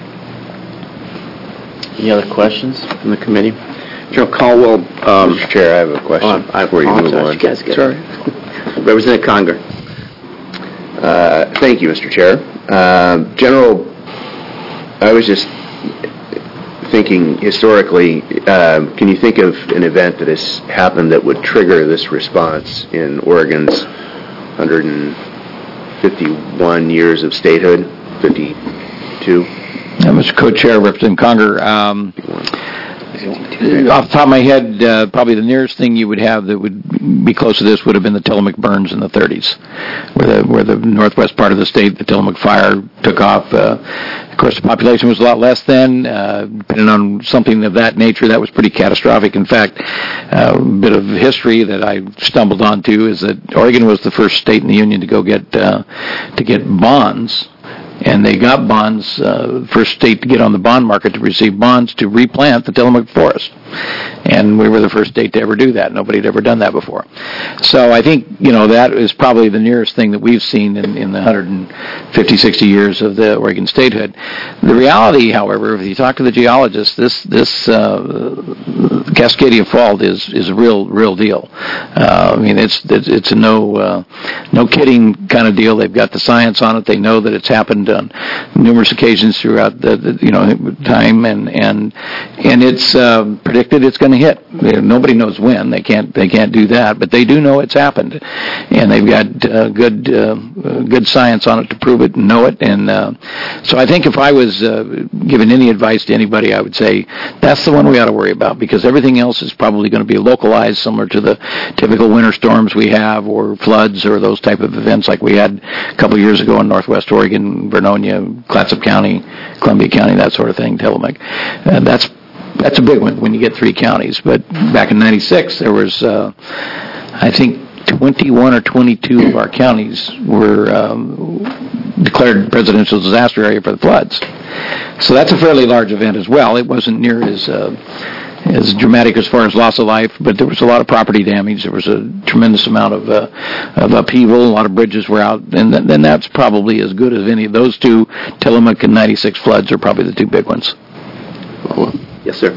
Any other questions from the committee? General Caldwell. Um, Mister Chair, I have a question oh, I, before you oh, move sorry. on. You guys get Sorry. Representative Conger. Uh, thank you, Mister Chair. Uh, General, I was just thinking historically, uh, can you think of an event that has happened that would trigger this response in Oregon's one hundred fifty-one years of statehood, fifty-two? Uh, Mister Co-Chair, Representative Conger, um, off the top of my head, uh, probably the nearest thing you would have that would be close to this would have been the Tillamook burns in the thirties, where the where the northwest part of the state, the Tillamook fire took off. Uh, of course, the population was a lot less then. Uh, depending on something of that nature, that was pretty catastrophic. In fact, uh, a bit of history that I stumbled onto is that Oregon was the first state in the union to go get uh, to get bonds. And they got bonds, uh, first state to get on the bond market to receive bonds to replant the Tillamook forest. And we were the first state to ever do that. Nobody had ever done that before. So I think, you know, that is probably the nearest thing that we've seen in, in the one hundred fifty, sixty years of the Oregon statehood. The reality, however, if you talk to the geologists, this this uh, Cascadia Fault is is a real real deal. Uh, I mean, it's it's, it's a no uh, no kidding kind of deal. They've got the science on it. They know that it's happened on numerous occasions throughout the, the you know time, and and and it's uh, predicted it's going to hit. Nobody knows when. They can't they can't do that, but they do know it's happened, and they've got uh, good uh, good science on it to prove it and know it. And uh, so I think if I was uh, giving any advice to anybody, I would say that's the one we ought to worry about, because everything else is probably going to be localized, similar to the typical winter storms we have, or floods, or those type of events like we had a couple years ago in Northwest Oregon, Vernonia, Clatsop County, Columbia County, that sort of thing, Tillamook. And that's That's a big one when you get three counties. But back in ninety-six, there was, uh, I think, twenty-one or twenty-two of our counties were um, declared presidential disaster area for the floods. So that's a fairly large event as well. It wasn't near as uh, as dramatic as far as loss of life, but there was a lot of property damage. There was a tremendous amount of uh, of upheaval. A lot of bridges were out, and th- then that's probably as good as any. Those two, Tillamook and ninety-six floods, are probably the two big ones. Yes, sir.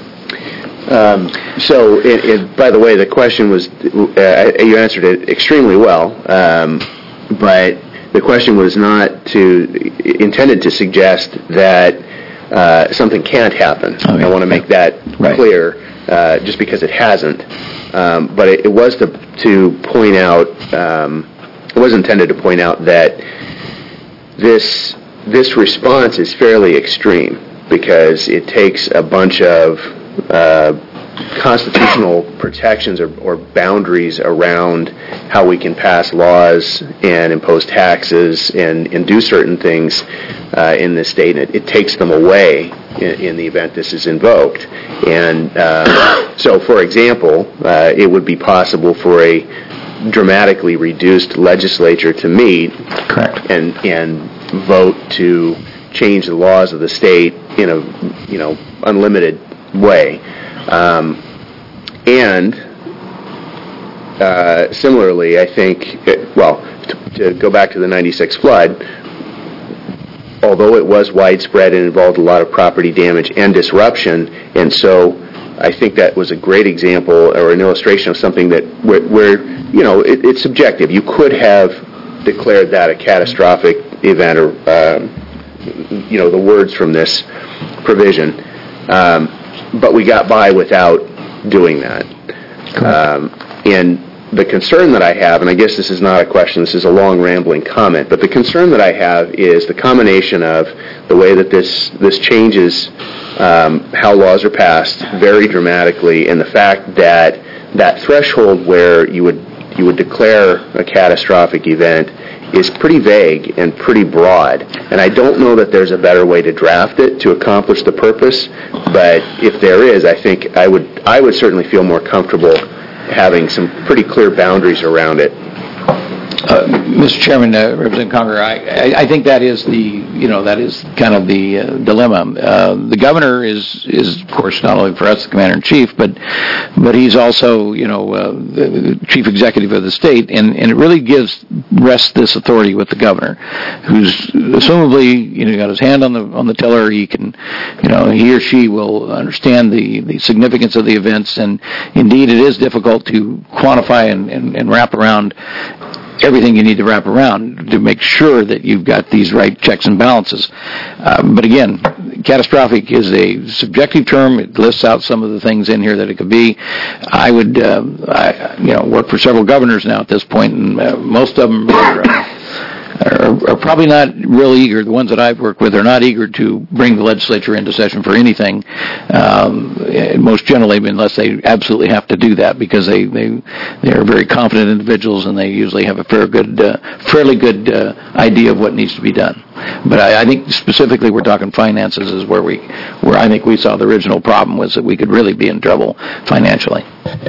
Um, so, it, it, by the way, the question was, uh, you answered it extremely well, um, but the question was not to, intended to suggest that uh, something can't happen. Okay. I want to make that right. clear, uh, just because it hasn't. Um, but it, it was to, to point out, um, it was intended to point out that this, this response is fairly extreme. because it takes a bunch of uh, constitutional protections or, or boundaries around how we can pass laws and impose taxes and, and do certain things uh, in this state, and it, it takes them away in, in the event this is invoked. And uh, so, for example, uh, it would be possible for a dramatically reduced legislature to meet Correct. and and vote to change the laws of the state in a you know unlimited way. Um, and uh, similarly, I think, it, well, to, to go back to the ninety-six flood, although it was widespread and involved a lot of property damage and disruption, and so I think that was a great example or an illustration of something that where, where you know, it, it's subjective. You could have declared that a catastrophic event or, um, you know, the words from this provision. Um, but we got by without doing that. Um, and the concern that I have, and I guess this is not a question, this is a long rambling comment, but the concern that I have is the combination of the way that this, this changes um, how laws are passed very dramatically, and the fact that that threshold where you would you would declare a catastrophic event is pretty vague and pretty broad. And I don't know that there's a better way to draft it to accomplish the purpose, but if there is, I think I would I would certainly feel more comfortable having some pretty clear boundaries around it. Uh, Mister Chairman, uh, Representative Conger, I, I, I think that is the, you know, that is kind of the uh, dilemma. Uh, the governor is, is, of course, not only for us the commander-in-chief, but but he's also, you know, uh, the chief executive of the state, and, and it really gives, rests this authority with the governor, who's assumably, you know, got his hand on the on the tiller. He can, you know, he or she will understand the, the significance of the events, and indeed it is difficult to quantify and, and, and wrap around everything you need to wrap around to make sure that you've got these right checks and balances. Um, but again, catastrophic is a subjective term. It lists out some of the things in here that it could be. I would, uh, I, you know, work for several governors now at this point, and uh, most of them are, uh, are, are probably not real eager. The ones that I've worked with are not eager to bring the legislature into session for anything, um, most generally, unless they absolutely have to do that, because they, they, they are very confident individuals, and they usually have a fair good, uh, fairly good uh, idea of what needs to be done. But I, I think specifically we're talking finances is where we, where I think we saw the original problem, was that we could really be in trouble financially.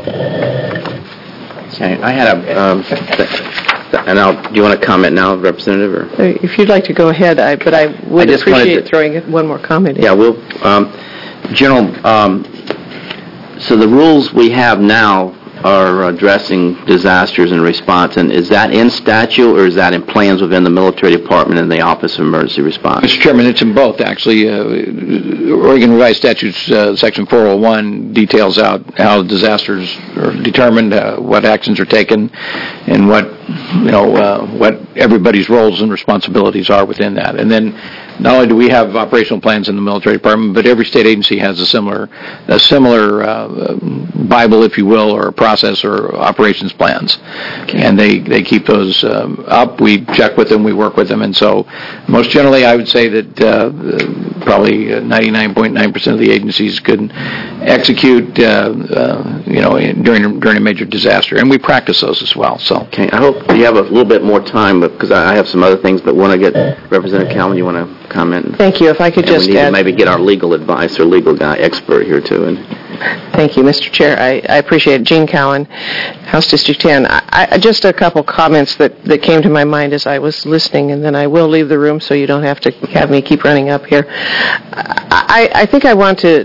Okay, I had a, um, and I'll, do you want to comment now, Representative? Or? If you'd like to go ahead, I, but I would I just wanted appreciate to- throwing one more comment in. Yeah, we'll, um, General, um, so the rules we have now are addressing disasters and response, and is that in statute or is that in plans within the military department and the Office of Emergency Response? Mister Chairman, it's in both, actually. Uh, Oregon Revised Statutes, uh, Section four oh one, details out how disasters are determined, uh, what actions are taken, and what, you know, uh, what everybody's roles and responsibilities are within that. And then not only do we have operational plans in the military department, but every state agency has a similar, a similar uh, Bible, if you will, or a process or operations plans. And they, they keep those um, up. We check with them, we work with them, and so most generally I would say that uh, probably ninety-nine point nine percent of the agencies could execute, uh, uh, you know, during during a major disaster, and we practice those as well. So, okay, I hope you have a little bit more time, because I have some other things, but want to get Representative Calvin, you want to comment? Thank you. If I could And just we need add... to maybe get our legal advice or legal guy expert here too. And Thank you, Mister Chair. I, I appreciate it. Gene Cowan, House District ten. I, I, just a couple comments that, that came to my mind as I was listening, and then I will leave the room so you don't have to have me keep running up here. I, I think I want to...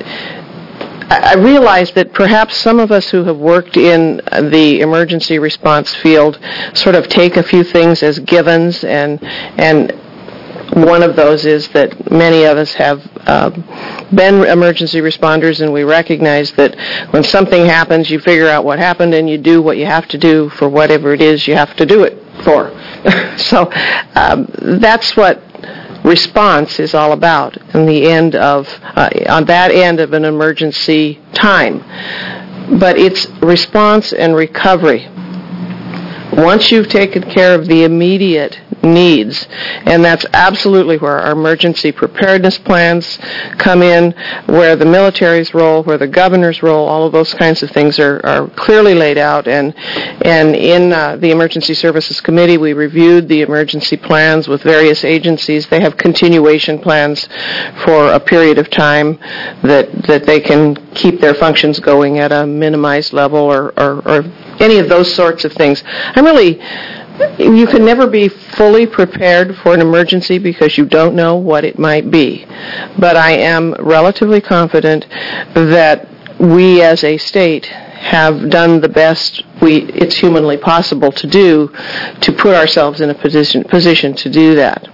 I realize that perhaps some of us who have worked in the emergency response field sort of take a few things as givens, and and one of those is that many of us have uh, been emergency responders, and we recognize that when something happens, you figure out what happened and you do what you have to do for whatever it is you have to do it for. So um, that's what response is all about in the end of, uh, on that end of an emergency time. But it's response and recovery. Once you've taken care of the immediate needs. And that's absolutely where our emergency preparedness plans come in, where the military's role, where the governor's role, all of those kinds of things are, are clearly laid out. And, and in uh, the Emergency Services Committee, we reviewed the emergency plans with various agencies. They have continuation plans for a period of time that, that they can keep their functions going at a minimized level, or, or, or any of those sorts of things. I'm really, you can never be fully prepared for an emergency because you don't know what it might be. But I am relatively confident that we as a state have done the best we it's humanly possible to do to put ourselves in a position position to do that.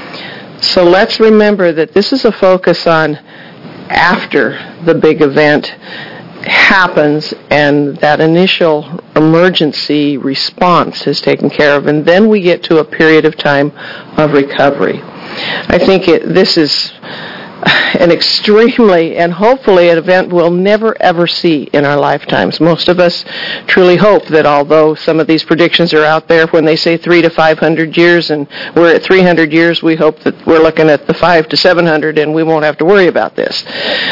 So let's remember that this is a focus on after the big event happens and that initial emergency response is taken care of, and then we get to a period of time of recovery. I think it, this is an extremely, and hopefully an event we'll never ever see in our lifetimes. Most of us truly hope that although some of these predictions are out there when they say three to five hundred years, and we're at three hundred years, we hope that we're looking at the five to seven hundred and we won't have to worry about this.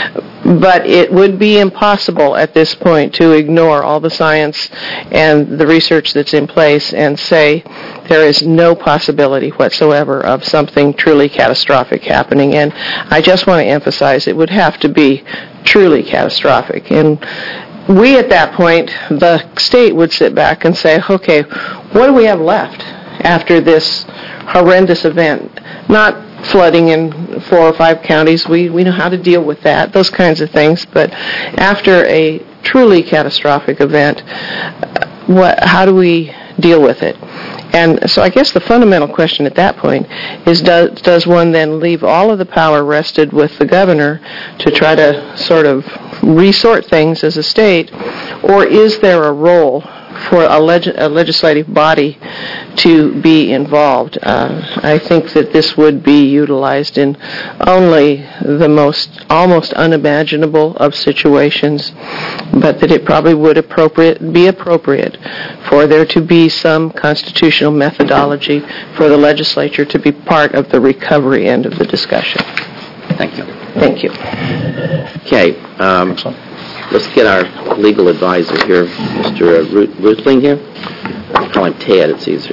But it would be impossible at this point to ignore all the science and the research that's in place and say there is no possibility whatsoever of something truly catastrophic happening. And I just want to emphasize it would have to be truly catastrophic. And we at that point, the state would sit back and say, okay, what do we have left after this horrendous event? Not flooding in four or five counties, we, we know how to deal with that, those kinds of things. But after a truly catastrophic event, what, how do we deal with it? And so I guess the fundamental question at that point is, does, does one then leave all of the power rested with the governor to try to sort of resort things as a state, or is there a role for a, leg- a legislative body to be involved? Uh, I think that this would be utilized in only the most, almost unimaginable of situations, but that it probably would appropriate, be appropriate for there to be some constitutional methodology for the legislature to be part of the recovery end of the discussion. Thank you. Thank you. Okay. Um, let's get our legal advisor here, Mister Reutlinger here. I call him Ted, it's easier.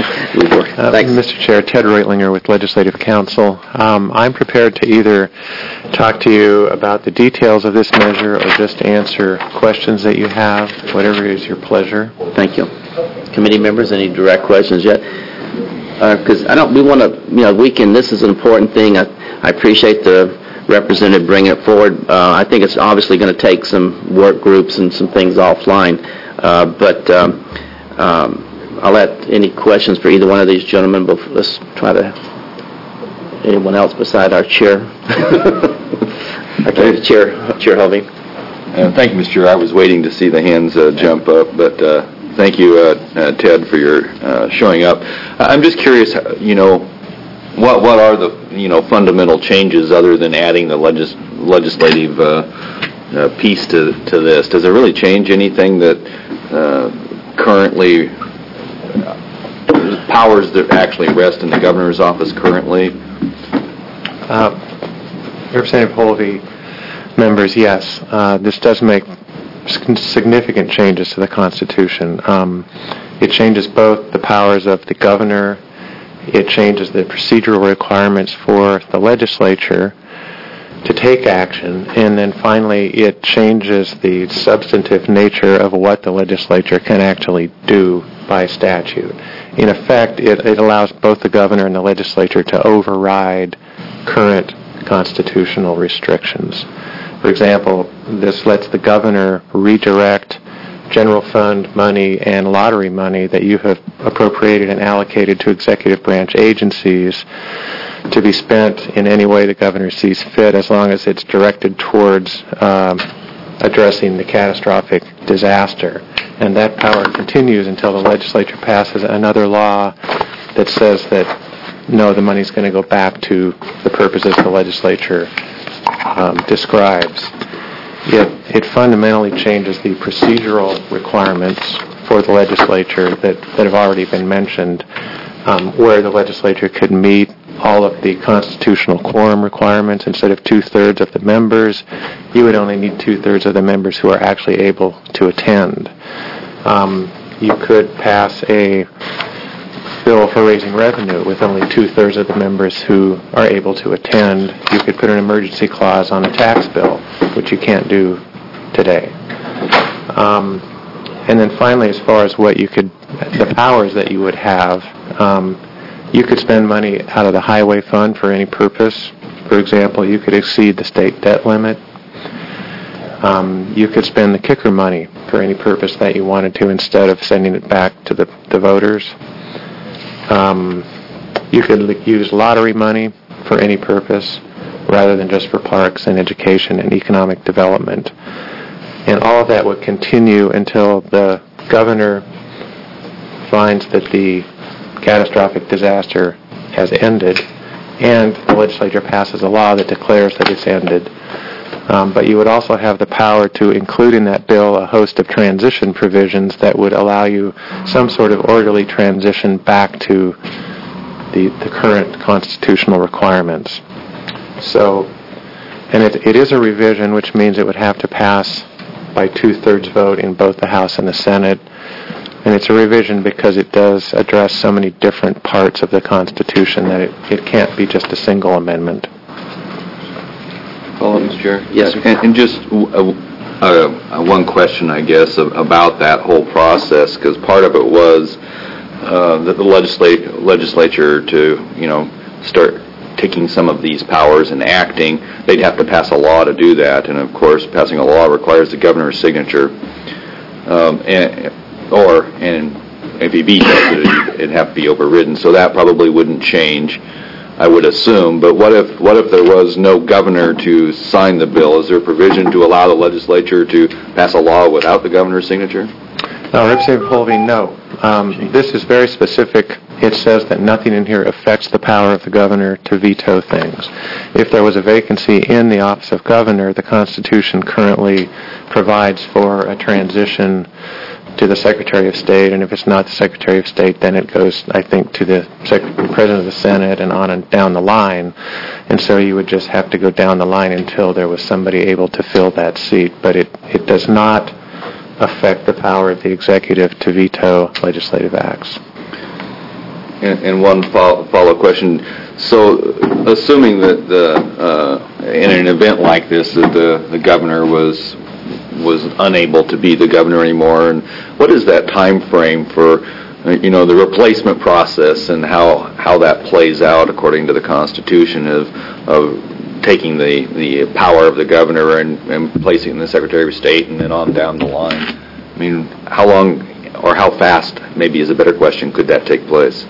uh, Thanks. Mister Chair, Ted Reutlinger with Legislative Counsel. Um, I'm prepared to either talk to you about the details of this measure or just answer questions that you have, whatever is your pleasure. Thank you. Committee members, any direct questions yet? Because uh, I don't, we want to, you know, we can, this is an important thing. I, I appreciate the representative bringing it forward. Uh, I think it's obviously going to take some work groups and some things offline. Uh, but um, um, I'll let any questions for either one of these gentlemen, but let's try to, anyone else beside our chair? Okay, Chair, Chair Hovey. Uh, thank you, Mister Chair. I was waiting to see the hands uh, jump up, but uh, thank you, uh, uh, Ted, for your uh, showing up. I'm just curious, you know, what what are the, you know, fundamental changes other than adding the legis- legislative uh, uh, piece to, to this? Does it really change anything that uh, currently, uh, powers that actually rest in the governor's office currently? Uh, Representative Holvey, members, yes, uh, this does make significant changes to the Constitution. Um, it changes both the powers of the governor, it changes the procedural requirements for the legislature to take action, and then finally it changes the substantive nature of what the legislature can actually do by statute. In effect, it, it allows both the governor and the legislature to override current constitutional restrictions. For example, this lets the governor redirect general fund money and lottery money that you have appropriated and allocated to executive branch agencies to be spent in any way the governor sees fit, as long as it's directed towards um, addressing the catastrophic disaster. And that power continues until the legislature passes another law that says that no, the money's going to go back to the purposes the legislature um, describes. It, it fundamentally changes the procedural requirements for the legislature that, that have already been mentioned. um, where the legislature could meet all of the constitutional quorum requirements. Instead of two-thirds of the members, you would only need two-thirds of the members who are actually able to attend. Um, you could pass a bill for raising revenue with only two-thirds of the members who are able to attend. You could put an emergency clause on a tax bill, which you can't do today. Um, and then finally, as far as what you could, the powers that you would have, um, you could spend money out of the highway fund for any purpose. For example, you could exceed the state debt limit. Um, you could spend the kicker money for any purpose that you wanted to instead of sending it back to the, the voters. Um, you could l- use lottery money for any purpose rather than just for parks and education and economic development. And all of that would continue until the governor finds that the catastrophic disaster has ended and the legislature passes a law that declares that it's ended. Um, but you would also have the power to include in that bill a host of transition provisions that would allow you some sort of orderly transition back to the, the current constitutional requirements. So, and it, it is a revision, which means it would have to pass by two-thirds vote in both the House and the Senate. And it's a revision because it does address so many different parts of the Constitution that it, it can't be just a single amendment. Follow, Mister Chair? Yes, sir. And, and just uh, uh, one question, I guess, of, about that whole process, because part of it was uh, that the legislate, legislature to, you know, start taking some of these powers and acting, they'd have to pass a law to do that. And, of course, passing a law requires the governor's signature. Um, and, or, and if he vetoes it, it'd have to be overridden. So that probably wouldn't change, I would assume. But what if what if there was no governor to sign the bill? Is there a provision to allow the legislature to pass a law without the governor's signature? No, Representative Holvey, no. Um, this is very specific. It says that nothing in here affects the power of the governor to veto things. If there was a vacancy in the office of governor, the Constitution currently provides for a transition to the Secretary of State, and if it's not the Secretary of State, then it goes, I think, to the Sec- President of the Senate and on and down the line. And so you would just have to go down the line until there was somebody able to fill that seat. But it, it does not affect the power of the executive to veto legislative acts. And, and one follow, follow question. So, assuming that the uh, in an event like this, that the, the governor was was unable to be the governor anymore, and what is that time frame for, uh, you know, the replacement process and how how that plays out according to the Constitution of of taking the, the power of the governor and, and placing it in the Secretary of State and then on down the line? I mean, how long or how fast, maybe is a better question, could that take place?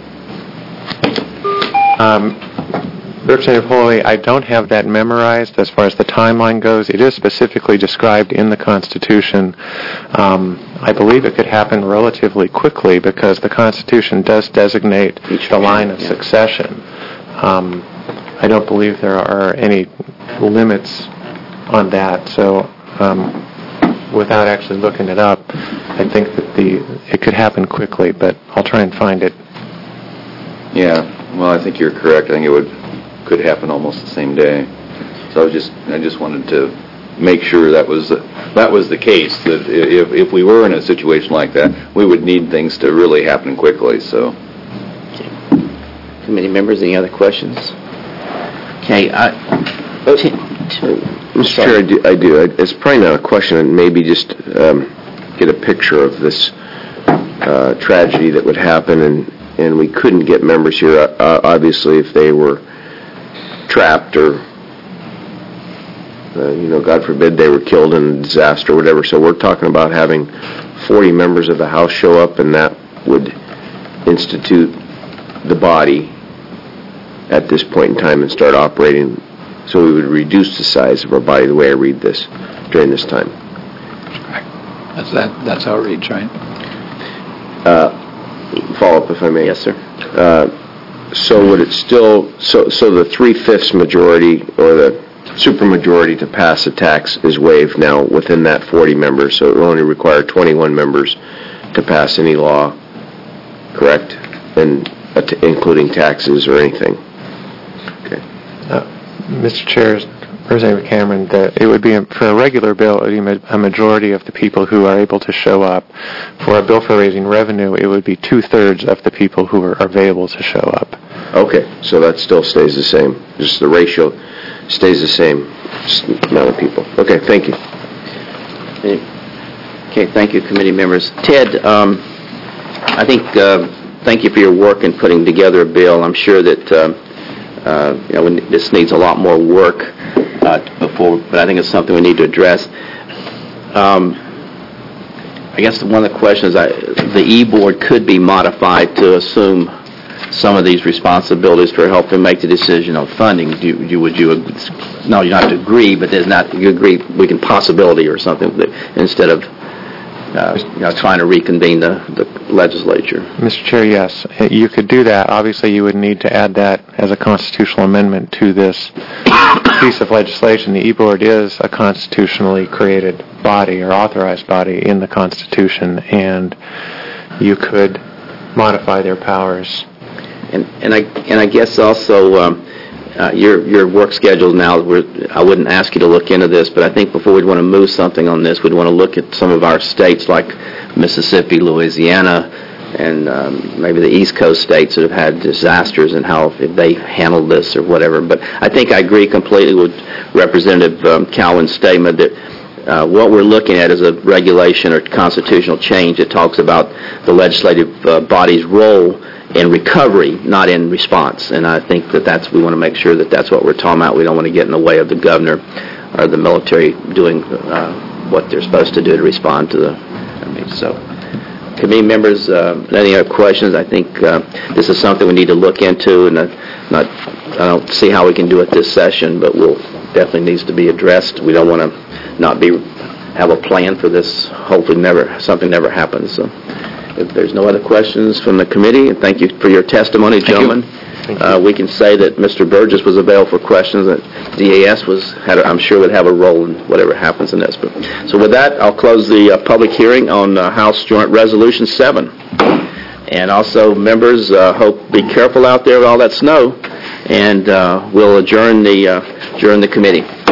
Um, Representative Holvey, I don't have that memorized as far as the timeline goes. It is specifically described in the Constitution. Um, I believe it could happen relatively quickly because the Constitution does designate the line of succession. Um, I don't believe there are any limits on that. So um, without actually looking it up, I think that the it could happen quickly, but I'll try and find it. Yeah, well, I think you're correct. I think it would could happen almost the same day. So I just I just wanted to make sure that was that was the case. That if if we were in a situation like that, we would need things to really happen quickly. So, okay. Committee members, any other questions? Okay, I, uh, Mister Chair, I do. I do. It's probably not a question, and maybe just um, get a picture of this uh, tragedy that would happen, and. And we couldn't get members here, uh, obviously, if they were trapped or, uh, you know, God forbid they were killed in a disaster or whatever. So we're talking about having forty members of the House show up, and that would institute the body at this point in time and start operating. So we would reduce the size of our body, the way I read this, during this time. That's that. That's how it reads, right? Uh, Follow up, if I may. Yes, sir. Uh, so would it still, so so the three-fifths majority or the supermajority to pass a tax is waived now within that forty members, so it will only require twenty-one members to pass any law, correct? And uh, t- including taxes or anything. Okay. Uh, Mister Chair, Representative Cameron, the, it would be, a, for a regular bill, it would be ma- a majority of the people who are able to show up. For a bill for raising revenue, it would be two-thirds of the people who are available to show up. Okay, so that still stays the same. Just the ratio stays the same amount of people. Okay, thank you. Okay, thank you, committee members. Ted, um, I think, uh, thank you for your work in putting together a bill. I'm sure that, uh, uh, you know, this needs a lot more work uh, before, but I think it's something we need to address. Um, I guess one of the questions, I, the E-Board could be modified to assume some of these responsibilities for helping make the decision on funding. Do you, you would you, no, you don't have to agree, but there's not, you agree we can possibility or something that, instead of uh, you know, trying to reconvene the, the legislature. Mister Chair, yes, you could do that. Obviously, you would need to add that as a constitutional amendment to this piece of legislation. The E-Board is a constitutionally created body or authorized body in the Constitution, and you could modify their powers. And, and I and I guess also um, uh, your your work schedule now. We're, I wouldn't ask you to look into this, but I think before we'd want to move something on this, we'd want to look at some of our states like Mississippi, Louisiana, and um, maybe the East Coast states that have had disasters and how if they handled this or whatever. But I think I agree completely with Representative um, Calvin's statement that uh, what we're looking at is a regulation or constitutional change that talks about the legislative uh, body's role in recovery, not in response. And I think that that's, we want to make sure that that's what we're talking about. We don't want to get in the way of the governor or the military doing uh, what they're supposed to do to respond to the, I mean, so. Committee members, uh, any other questions? I think uh, this is something we need to look into, and uh, not, I don't see how we can do it this session, but we'll, definitely needs to be addressed. We don't want to not be, have a plan for this, hopefully never, something never happens, so. If there's no other questions from the committee, and thank you for your testimony, gentlemen. Uh, we can say that Mister Burgess was available for questions, that D A S was, had, I'm sure, would have a role in whatever happens in this. But, so with that, I'll close the uh, public hearing on uh, House Joint Resolution seven. And also, members, uh, hope be careful out there with all that snow, and uh, we'll adjourn the uh, adjourn the committee.